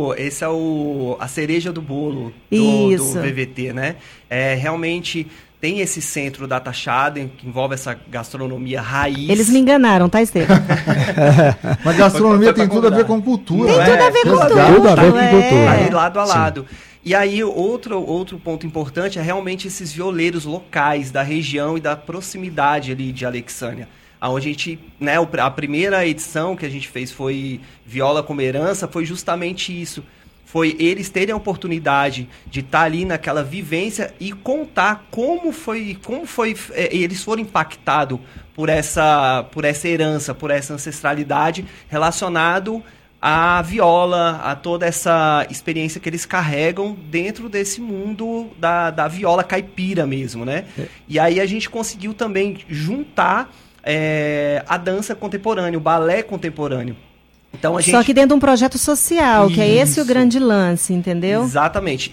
a cereja do bolo do VVT, né? Realmente tem esse centro da tachada, que envolve essa gastronomia raiz. Eles me enganaram, tá, Estevam? Mas gastronomia tem tudo a ver com cultura. Tem tudo a ver com cultura. Tudo a ver com cultura. Ali lado a lado. E aí, outro ponto importante é realmente esses violeiros locais da região e da proximidade ali de Alexânia. Onde a gente, né, a primeira edição que a gente fez foi Viola como Herança, foi justamente isso. Foi eles terem a oportunidade de estar ali naquela vivência e contar como foi eles foram impactados por essa herança, por essa ancestralidade relacionado à viola, a toda essa experiência que eles carregam dentro desse mundo da viola caipira mesmo, né? E aí a gente conseguiu também juntar a dança contemporânea, o balé contemporâneo. Então, Só que dentro de um projeto social, que é esse o grande lance, entendeu? Exatamente.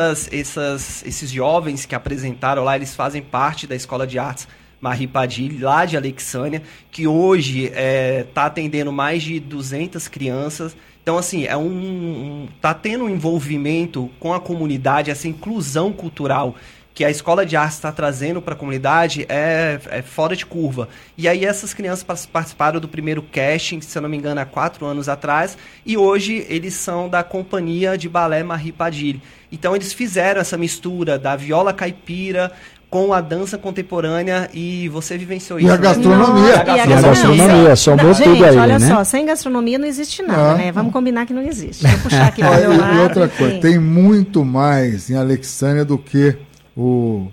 Esses jovens que apresentaram lá, eles fazem parte da Escola de Artes Marri Padilha, lá de Alexânia, que hoje está atendendo mais de 200 crianças. Então, assim, tá tendo um envolvimento com a comunidade, essa inclusão cultural que a Escola de Artes está trazendo para a comunidade é fora de curva. E aí essas crianças participaram do primeiro casting, se eu não me engano, há 4 anos atrás, e hoje eles são da Companhia de Balé Marri Padilha. Então eles fizeram essa mistura da viola caipira com a dança contemporânea e você vivenciou isso. E a gastronomia. E a gastronomia, somou tudo aí, olha né? só, sem gastronomia não existe nada, né? Vamos combinar que não existe. Vou puxar aqui para o meu lado. E outra coisa, tem muito mais em Alexânia do que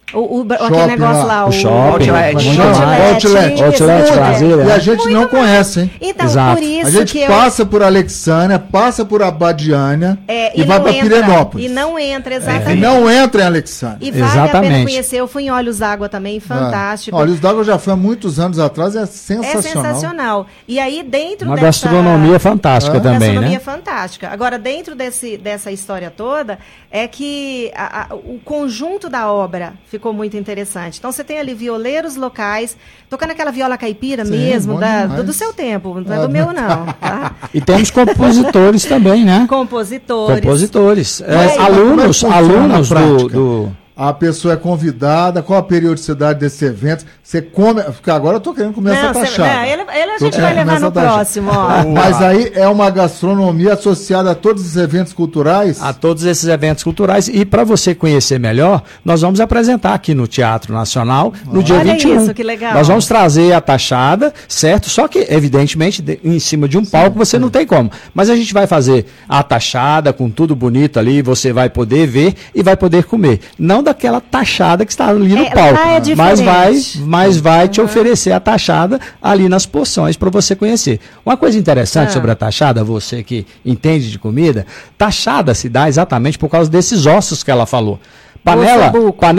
Aquele negócio lá, o shopping, Outlet Brasília. E a gente não conhece, hein? Então, exato. por isso a gente passa por Alexânia, passa por Abadiânia e vai para Pirenópolis. E não entra, exatamente. E não entra em Alexânia. E vale a pena conhecer. Eu fui em Olhos d'Água também, fantástico. Olhos d'Água já foi há muitos anos atrás, é sensacional. É sensacional. E aí, dentro uma gastronomia fantástica também, né? Gastronomia fantástica. Agora, dentro dessa história toda, é que o conjunto da obra ficou muito interessante. Então, você tem ali violeiros locais, tocando aquela viola caipira mesmo, do seu tempo, não é do meu, não. Tá? E temos compositores também, né? Compositores. Alunos do... A pessoa é convidada, qual a periodicidade desses eventos? Você come. Porque agora eu tô querendo comer essa taxada. Ele a gente vai levar no próximo, ó. Mas aí é uma gastronomia associada a todos os eventos culturais? A todos esses eventos culturais. E para você conhecer melhor, nós vamos apresentar aqui no Teatro Nacional no dia 21. Olha isso, que legal. Nós vamos trazer a taxada, certo? Só que, evidentemente, em cima de um palco você não tem como. Mas a gente vai fazer a taxada com tudo bonito ali, você vai poder ver e vai poder comer. Não daquela taxada que está ali no palco, mas vai te oferecer a taxada ali nas porções para você conhecer. Uma coisa interessante sobre a taxada, você que entende de comida, taxada se dá exatamente por causa desses ossos que ela falou. Panela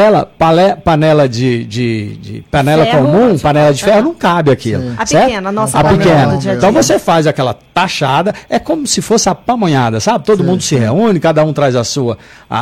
comum, panela de ferro, não cabe aquilo. A pequena, nossa pequena. Então você faz aquela taxada, é como se fosse a pamonhada, sabe? Todo mundo se reúne, cada um traz a sua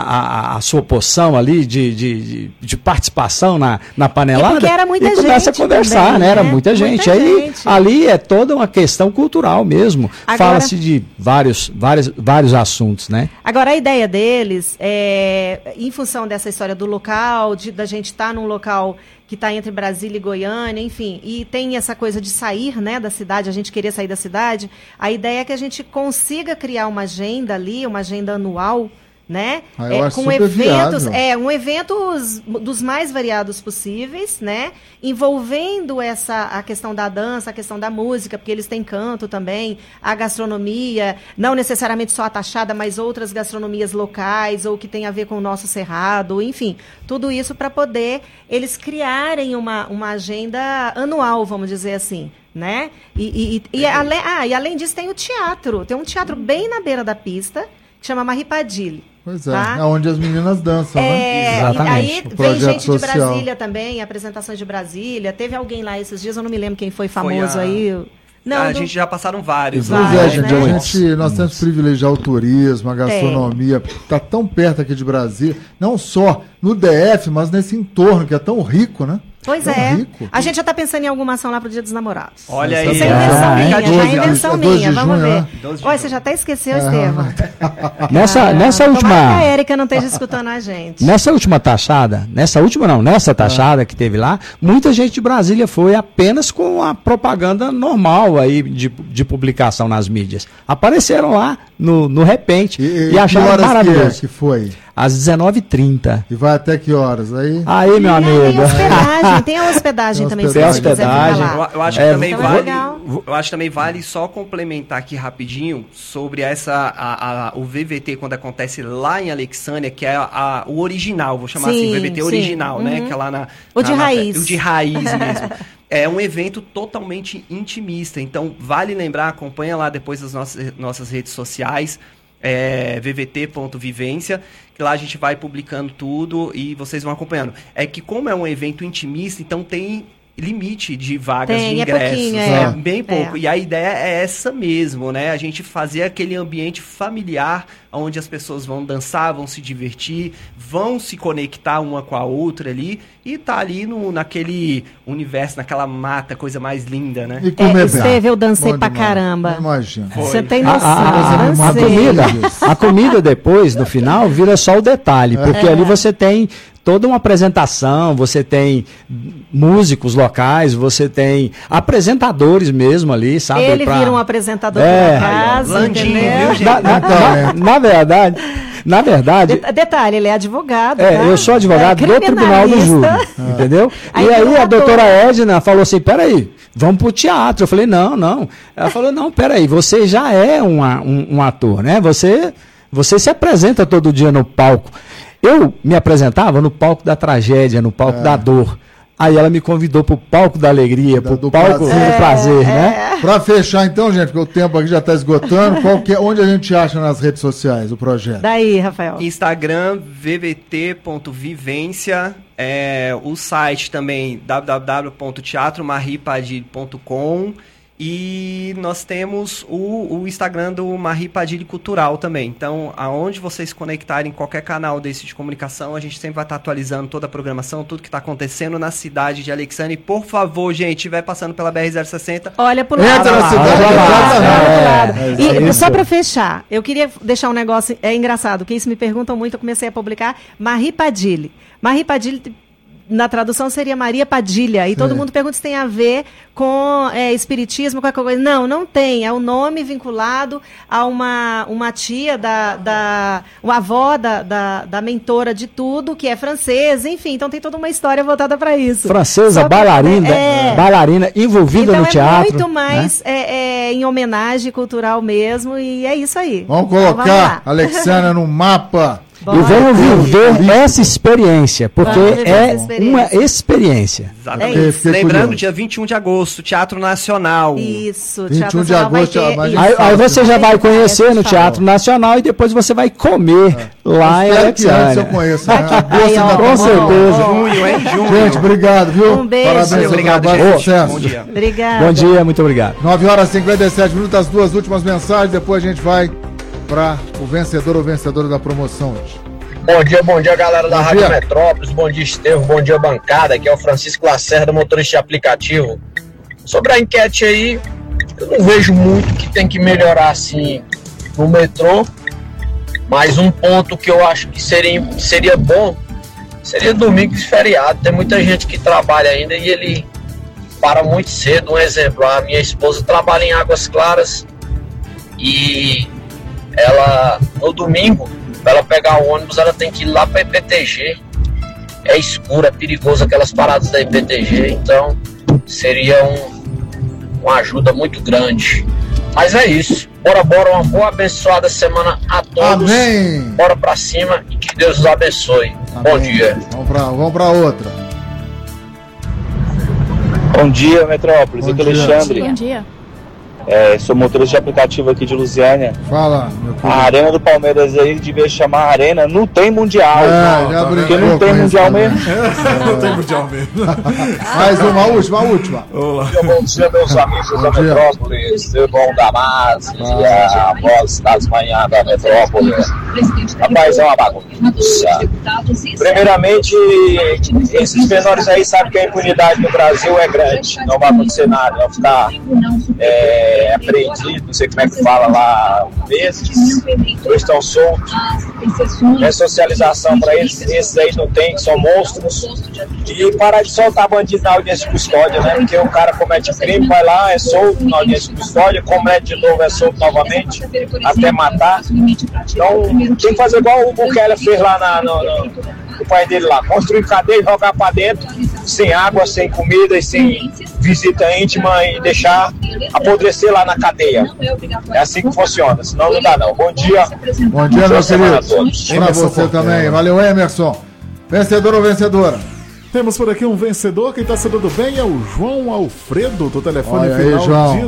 porção ali de participação na panelada. Porque era muita gente. Começa a conversar, também, né? Era muita gente. Aí ali é toda uma questão cultural mesmo. Fala-se de vários assuntos, né? Agora, a ideia deles é, em função dessa história do local, da gente estar num local que está entre Brasília e Goiânia, enfim, e tem essa coisa de sair, né, da cidade, a gente querer sair da cidade, a ideia é que a gente consiga criar uma agenda ali, uma agenda anual, né? Com eventos, um evento dos mais variados possíveis, né? Envolvendo a questão da dança, a questão da música, porque eles têm canto também, a gastronomia, não necessariamente só a taxada, mas outras gastronomias locais, ou que tem a ver com o nosso cerrado, enfim, tudo isso para poder eles criarem uma agenda anual, vamos dizer assim. Né? E além disso tem o teatro, tem um teatro bem na beira da pista, que chama Maripadilha. Pois é, é onde as meninas dançam, né? Exatamente. Aí vem gente de Brasília também, apresentações de Brasília. Teve alguém lá esses dias, eu não me lembro quem foi famoso aí. Não, a gente já passaram vários. Pois é, gente, nós temos que privilegiar o turismo, a gastronomia. Está tão perto aqui de Brasília, não só no DF, mas nesse entorno que é tão rico, né? Pois rico. A gente já está pensando em alguma ação lá pro Dia dos Namorados. Olha aí. Isso é invenção minha, vamos ver. Olha, você já até esqueceu, Estevam. Nessa última... Tomara que a Érica não esteja escutando a gente. Nessa taxada que teve lá, muita gente de Brasília foi apenas com a propaganda normal aí de publicação nas mídias. Apareceram lá no repente e acharam maravilhoso. Que foi? Às 19h30. E vai até que horas? Aí meu amigo. Tem a hospedagem também. Tem a hospedagem. Eu acho que também vale. Eu acho que também vale só complementar aqui rapidinho sobre o VVT quando acontece lá em Alexânia, que é o original, vou chamar assim, o VVT original, né? Que é lá o de raiz. O de raiz mesmo. É um evento totalmente intimista. Então, vale lembrar, acompanha lá depois as nossas redes sociais, vvt.vivência, que lá a gente vai publicando tudo e vocês vão acompanhando. É que como é um evento intimista, então tem limite de vagas de ingressos. É bem pouco. E a ideia é essa mesmo, né? A gente fazer aquele ambiente familiar onde as pessoas vão dançar, vão se divertir, vão se conectar uma com a outra ali e tá ali naquele universo, naquela mata, coisa mais linda, né? Esteve, eu dancei pra caramba. Imagina. Você tem noção. A comida depois, no final, vira só o detalhe, porque ali você tem toda uma apresentação, você tem músicos locais, você tem apresentadores mesmo ali, sabe? Ele vira um apresentador da casa, entendeu? Na verdade... Detalhe, ele é advogado. Eu sou advogado do Tribunal do Júri, entendeu? E aí a doutora Edna falou assim, peraí, vamos pro teatro. Eu falei, não. Ela falou, não, peraí, você já é um ator, né? Você se apresenta todo dia no palco. Eu me apresentava no palco da tragédia, no palco da dor. Aí ela me convidou pro palco da alegria, pro palco do prazer, né? Pra fechar então, gente, porque o tempo aqui já tá esgotando, onde a gente acha nas redes sociais o projeto? Daí, Rafael. Instagram, vvt.vivência, o site também, www.teatromarripadilha.com, e nós temos o Instagram do Marie Padilha Cultural também. Então, aonde vocês conectarem qualquer canal desse de comunicação, a gente sempre vai estar atualizando toda a programação, tudo que está acontecendo na cidade de Alexandria. E, por favor, gente, estiver passando pela BR-060, olha pro lado. Entra na cidade. E só para fechar, eu queria deixar um negócio engraçado, que isso me perguntam muito, eu comecei a publicar Marie Padilha. Marie Padilha, na tradução, seria Maria Padilha. E todo mundo pergunta se tem a ver com espiritismo, qualquer coisa. Não tem. É o nome vinculado a uma tia uma avó da mentora de tudo, que é francesa, enfim. Então tem toda uma história voltada para isso. Francesa, bailarina, envolvida então no teatro. Muito mais em homenagem cultural mesmo, e é isso aí. Vamos colocar a Alexandria no mapa. E vamos viver essa experiência, porque uma experiência. Exatamente. Lembrando, dia 21 de agosto, Teatro Nacional. Isso, 21 de agosto. Aí você já vai conhecer no Teatro Nacional e depois você vai comer lá em Alexandria. Eu conheço. Com certeza. Junho. Gente, obrigado, viu? Um beijo. Parabéns, obrigado, gente. Bom dia. Obrigado. Bom dia, muito obrigado. 9h57, as duas últimas mensagens, depois a gente vai para o vencedor ou vencedora da promoção hoje. Bom dia, galera da Rádio Metrópolis, bom dia, Estevão, bom dia, bancada, aqui é o Francisco Lacerda, motorista de aplicativo. Sobre a enquete aí, eu não vejo muito que tem que melhorar, assim, no metrô, mas um ponto que eu acho que seria bom, seria domingo e feriado. Tem muita gente que trabalha ainda e ele para muito cedo. Um exemplo, a minha esposa trabalha em Águas Claras e ela, no domingo, para ela pegar o ônibus, ela tem que ir lá para a IPTG. É escuro, é perigoso aquelas paradas da IPTG, então seria uma ajuda muito grande. Mas é isso. Bora, uma boa abençoada semana a todos. Amém. Bora pra cima e que Deus os abençoe. Amém. Bom dia. Vamos pra outra. Bom dia, Metrópolis. Aqui é Alexandre. Bom dia. Sou motorista de aplicativo aqui de Lusiânia. Fala, meu filho. A Arena do Palmeiras aí devia chamar Arena. Não tem Mundial. Porque não tem Mundial mesmo. Não tem Mundial mesmo. Mais uma última. Olá. Bom dia, meus amigos da Metrópolis. Bom Damasio, a voz das manhãs da Metrópolis. Rapaz, é uma bagunça. Primeiramente, esses menores aí sabem que a impunidade no Brasil é grande. Não vai acontecer nada. Vão ficar apreendidos, não sei como é que fala lá, meses, ou estão soltos. Ressocialização para eles, esses aí não tem, que são monstros. E parar de soltar bandido na audiência de custódia, né? Porque o cara comete crime, vai lá, é solto na audiência de custódia, comete de novo, é solto novamente, até matar. Então, tem que fazer igual o Bukele fez lá o pai dele lá, construir cadeia e jogar para dentro, sem água, sem comida e sem visita íntima, e deixar apodrecer lá na cadeia. É assim que funciona, senão não dá não. Bom dia. Bom dia, meu querido. Para você também. Valeu, Emerson. Vencedor ou vencedora? Temos por aqui um vencedor, quem está se dando bem é o João Alfredo, do telefone Olha final aí,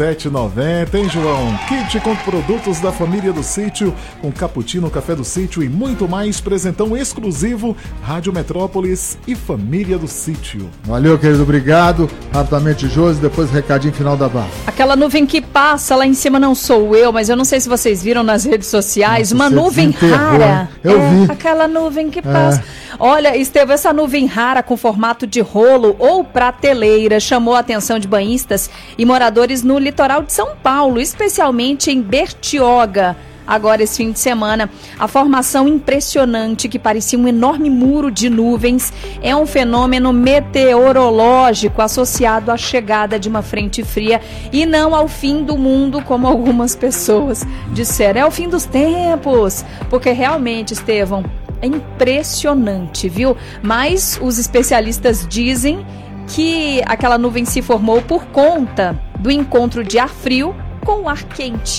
1790, hein, João? Kit com produtos da família do sítio, com cappuccino, café do sítio e muito mais, presentão exclusivo, Rádio Metrópolis e Família do Sítio. Valeu, querido, obrigado. Rapidamente, Josi, depois o recadinho final da barra. Aquela nuvem que passa lá em cima não sou eu, mas eu não sei se vocês viram nas redes sociais, uma nuvem rara. Eu vi. Aquela nuvem que passa. Olha, Estevão, essa nuvem rara com formato de rolo ou prateleira chamou a atenção de banhistas e moradores no litoral de São Paulo, especialmente em Bertioga. Agora, esse fim de semana, a formação impressionante que parecia um enorme muro de nuvens é um fenômeno meteorológico associado à chegada de uma frente fria e não ao fim do mundo, como algumas pessoas disseram. É o fim dos tempos, porque realmente, Estevão, é impressionante, viu? Mas os especialistas dizem que aquela nuvem se formou por conta do encontro de ar frio com o ar quente.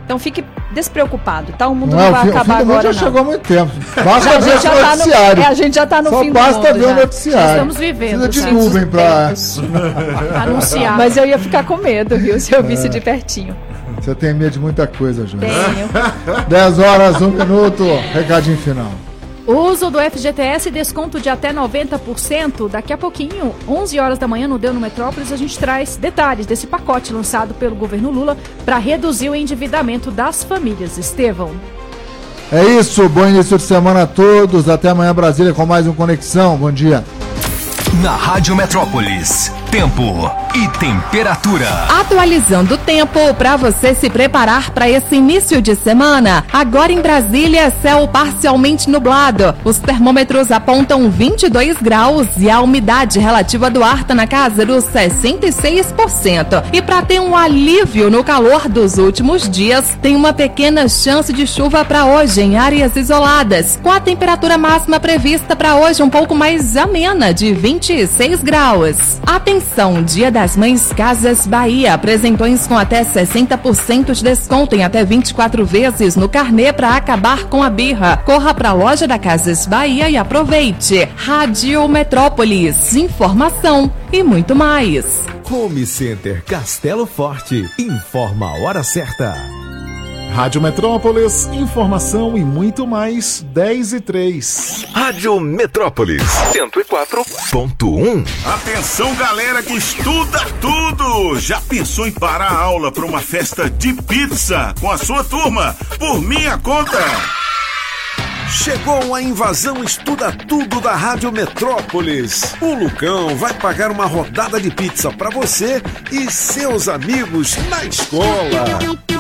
Então fique despreocupado, tá? O mundo não vai acabar agora, já não. chegou há muito tempo. Basta ver o noticiário. A gente já tá no fim do mundo. Só basta ver o noticiário. Estamos vivendo. Precisa de nuvem pra anunciar. Mas eu ia ficar com medo, viu? Se eu visse de pertinho. Você tem medo de muita coisa, Júnior. Tenho. 10 horas, 1 minuto. Recadinho final. O uso do FGTS, desconto de até 90%. Daqui a pouquinho, 11 horas da manhã, no Deu no Metrópolis, a gente traz detalhes desse pacote lançado pelo governo Lula para reduzir o endividamento das famílias. Estevão. É isso, bom início de semana a todos. Até amanhã, Brasília, com mais um Conexão. Bom dia. Na Rádio Metrópolis, tempo e temperatura. Atualizando o tempo para você se preparar para esse início de semana. Agora em Brasília, céu parcialmente nublado. Os termômetros apontam 22 graus e a umidade relativa do ar está na casa dos 66%. E para ter um alívio no calor dos últimos dias, tem uma pequena chance de chuva para hoje em áreas isoladas, com a temperatura máxima prevista para hoje um pouco mais amena, de 26 graus. Atenção, Dia das Mães Casas Bahia. Apresentões com até 60% de desconto em até 24 vezes no carnê para acabar com a birra. Corra para a loja da Casas Bahia e aproveite. Rádio Metrópolis. Informação e muito mais. Home Center Castelo Forte. Informa a hora certa. Rádio Metrópolis, informação e muito mais, 10h03. Rádio Metrópolis, 104.1. Atenção, galera que estuda tudo! Já pensou em parar a aula para uma festa de pizza com a sua turma? Por minha conta! Chegou a invasão Estuda Tudo da Rádio Metrópolis. O Lucão vai pagar uma rodada de pizza para você e seus amigos na escola.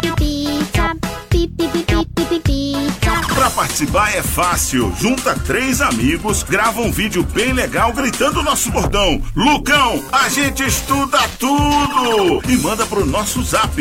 Para participar é fácil. Junta 3 amigos, grava um vídeo bem legal gritando o nosso bordão: Lucão, a gente estuda tudo! E manda pro nosso zap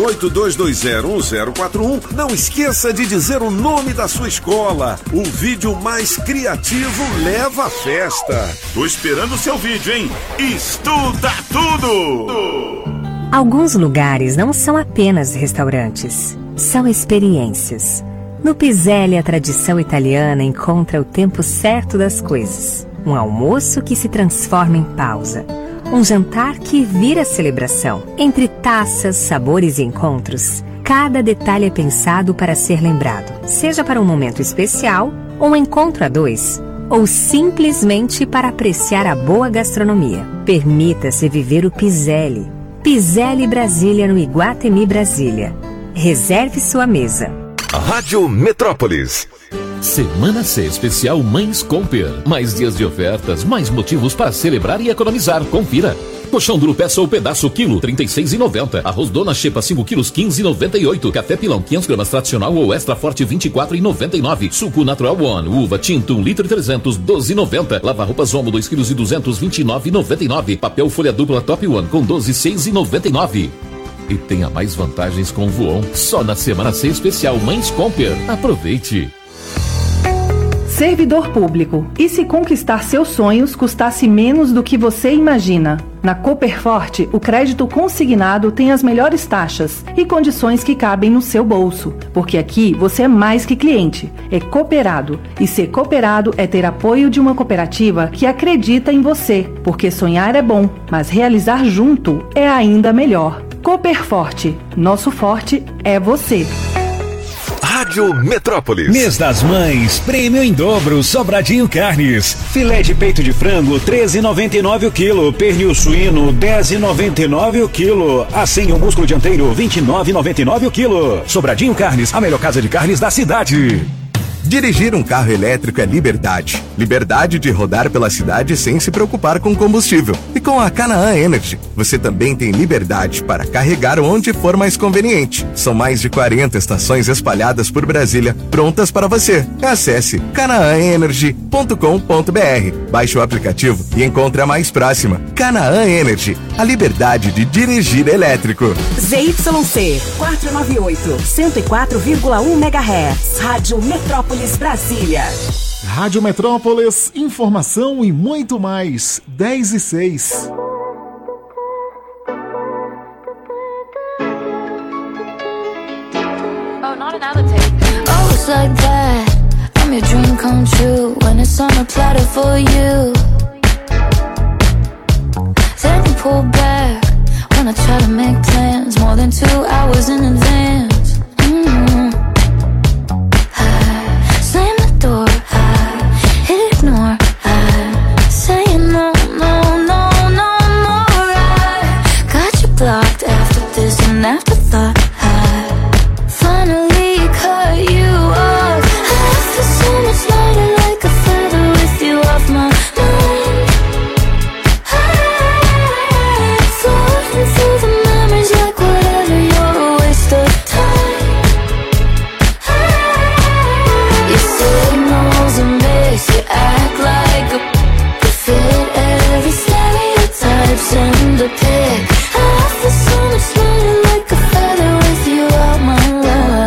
82201041. Não esqueça de dizer o nome da sua escola. O vídeo mais criativo leva a festa. Tô esperando o seu vídeo, hein? Estuda tudo! Alguns lugares não são apenas restaurantes, são experiências. No Piselli, a tradição italiana encontra o tempo certo das coisas. Um almoço que se transforma em pausa. Um jantar que vira celebração. Entre taças, sabores e encontros, cada detalhe é pensado para ser lembrado. Seja para um momento especial, um encontro a dois, ou simplesmente para apreciar a boa gastronomia. Permita-se viver o Piselli. Piselli Brasília, no Iguatemi Brasília. Reserve sua mesa. Rádio Metrópolis. Semana C especial Mães Comper. Mais dias de ofertas, mais motivos para celebrar e economizar. Confira. Colchão duro peça ou pedaço quilo, R$ 36,90. Arroz Dona Xepa 5 quilos, R$ 15,98. Café Pilão 500 gramas tradicional ou extra forte, R$ 24,99. Suco Natural One, uva tinto 1 litro e 300, R$ 12,90. Lava roupas Omo 2 quilos e 200, R$ 29,99. Papel folha dupla Top One com 12, R$ 6,99. E tenha mais vantagens com o Voon. Só na Semana C especial Mães Comper. Aproveite. Servidor público. E se conquistar seus sonhos custasse menos do que você imagina? Na Cooperforte, o crédito consignado tem as melhores taxas e condições que cabem no seu bolso. Porque aqui você é mais que cliente, é cooperado. E ser cooperado é ter apoio de uma cooperativa que acredita em você. Porque sonhar é bom, mas realizar junto é ainda melhor. Cooperforte. Nosso forte é você. Rádio Metrópolis. Mês das Mães, prêmio em dobro, Sobradinho Carnes. Filé de peito de frango, R$ 13,99 o quilo. Pernil suíno, R$ 10,99 o quilo. Assim, o músculo dianteiro, R$ 29,99 o quilo. Sobradinho Carnes, a melhor casa de carnes da cidade. Dirigir um carro elétrico é liberdade. Liberdade de rodar pela cidade sem se preocupar com combustível. E com a Canaã Energy, você também tem liberdade para carregar onde for mais conveniente. São mais de 40 estações espalhadas por Brasília, prontas para você. Acesse canaãenergy.com.br. Baixe o aplicativo e encontre a mais próxima. Canaã Energy, a liberdade de dirigir elétrico. ZYC 498, 104,1 MHz. Rádio Metrópolis Brasília. Rádio Metrópolis, informação e muito mais. 10h06. not another take. Oh, it's like that. I'm your dream come true when it's on a platter for you. Then you pull back when I try to make plans more than 2 hours in advance.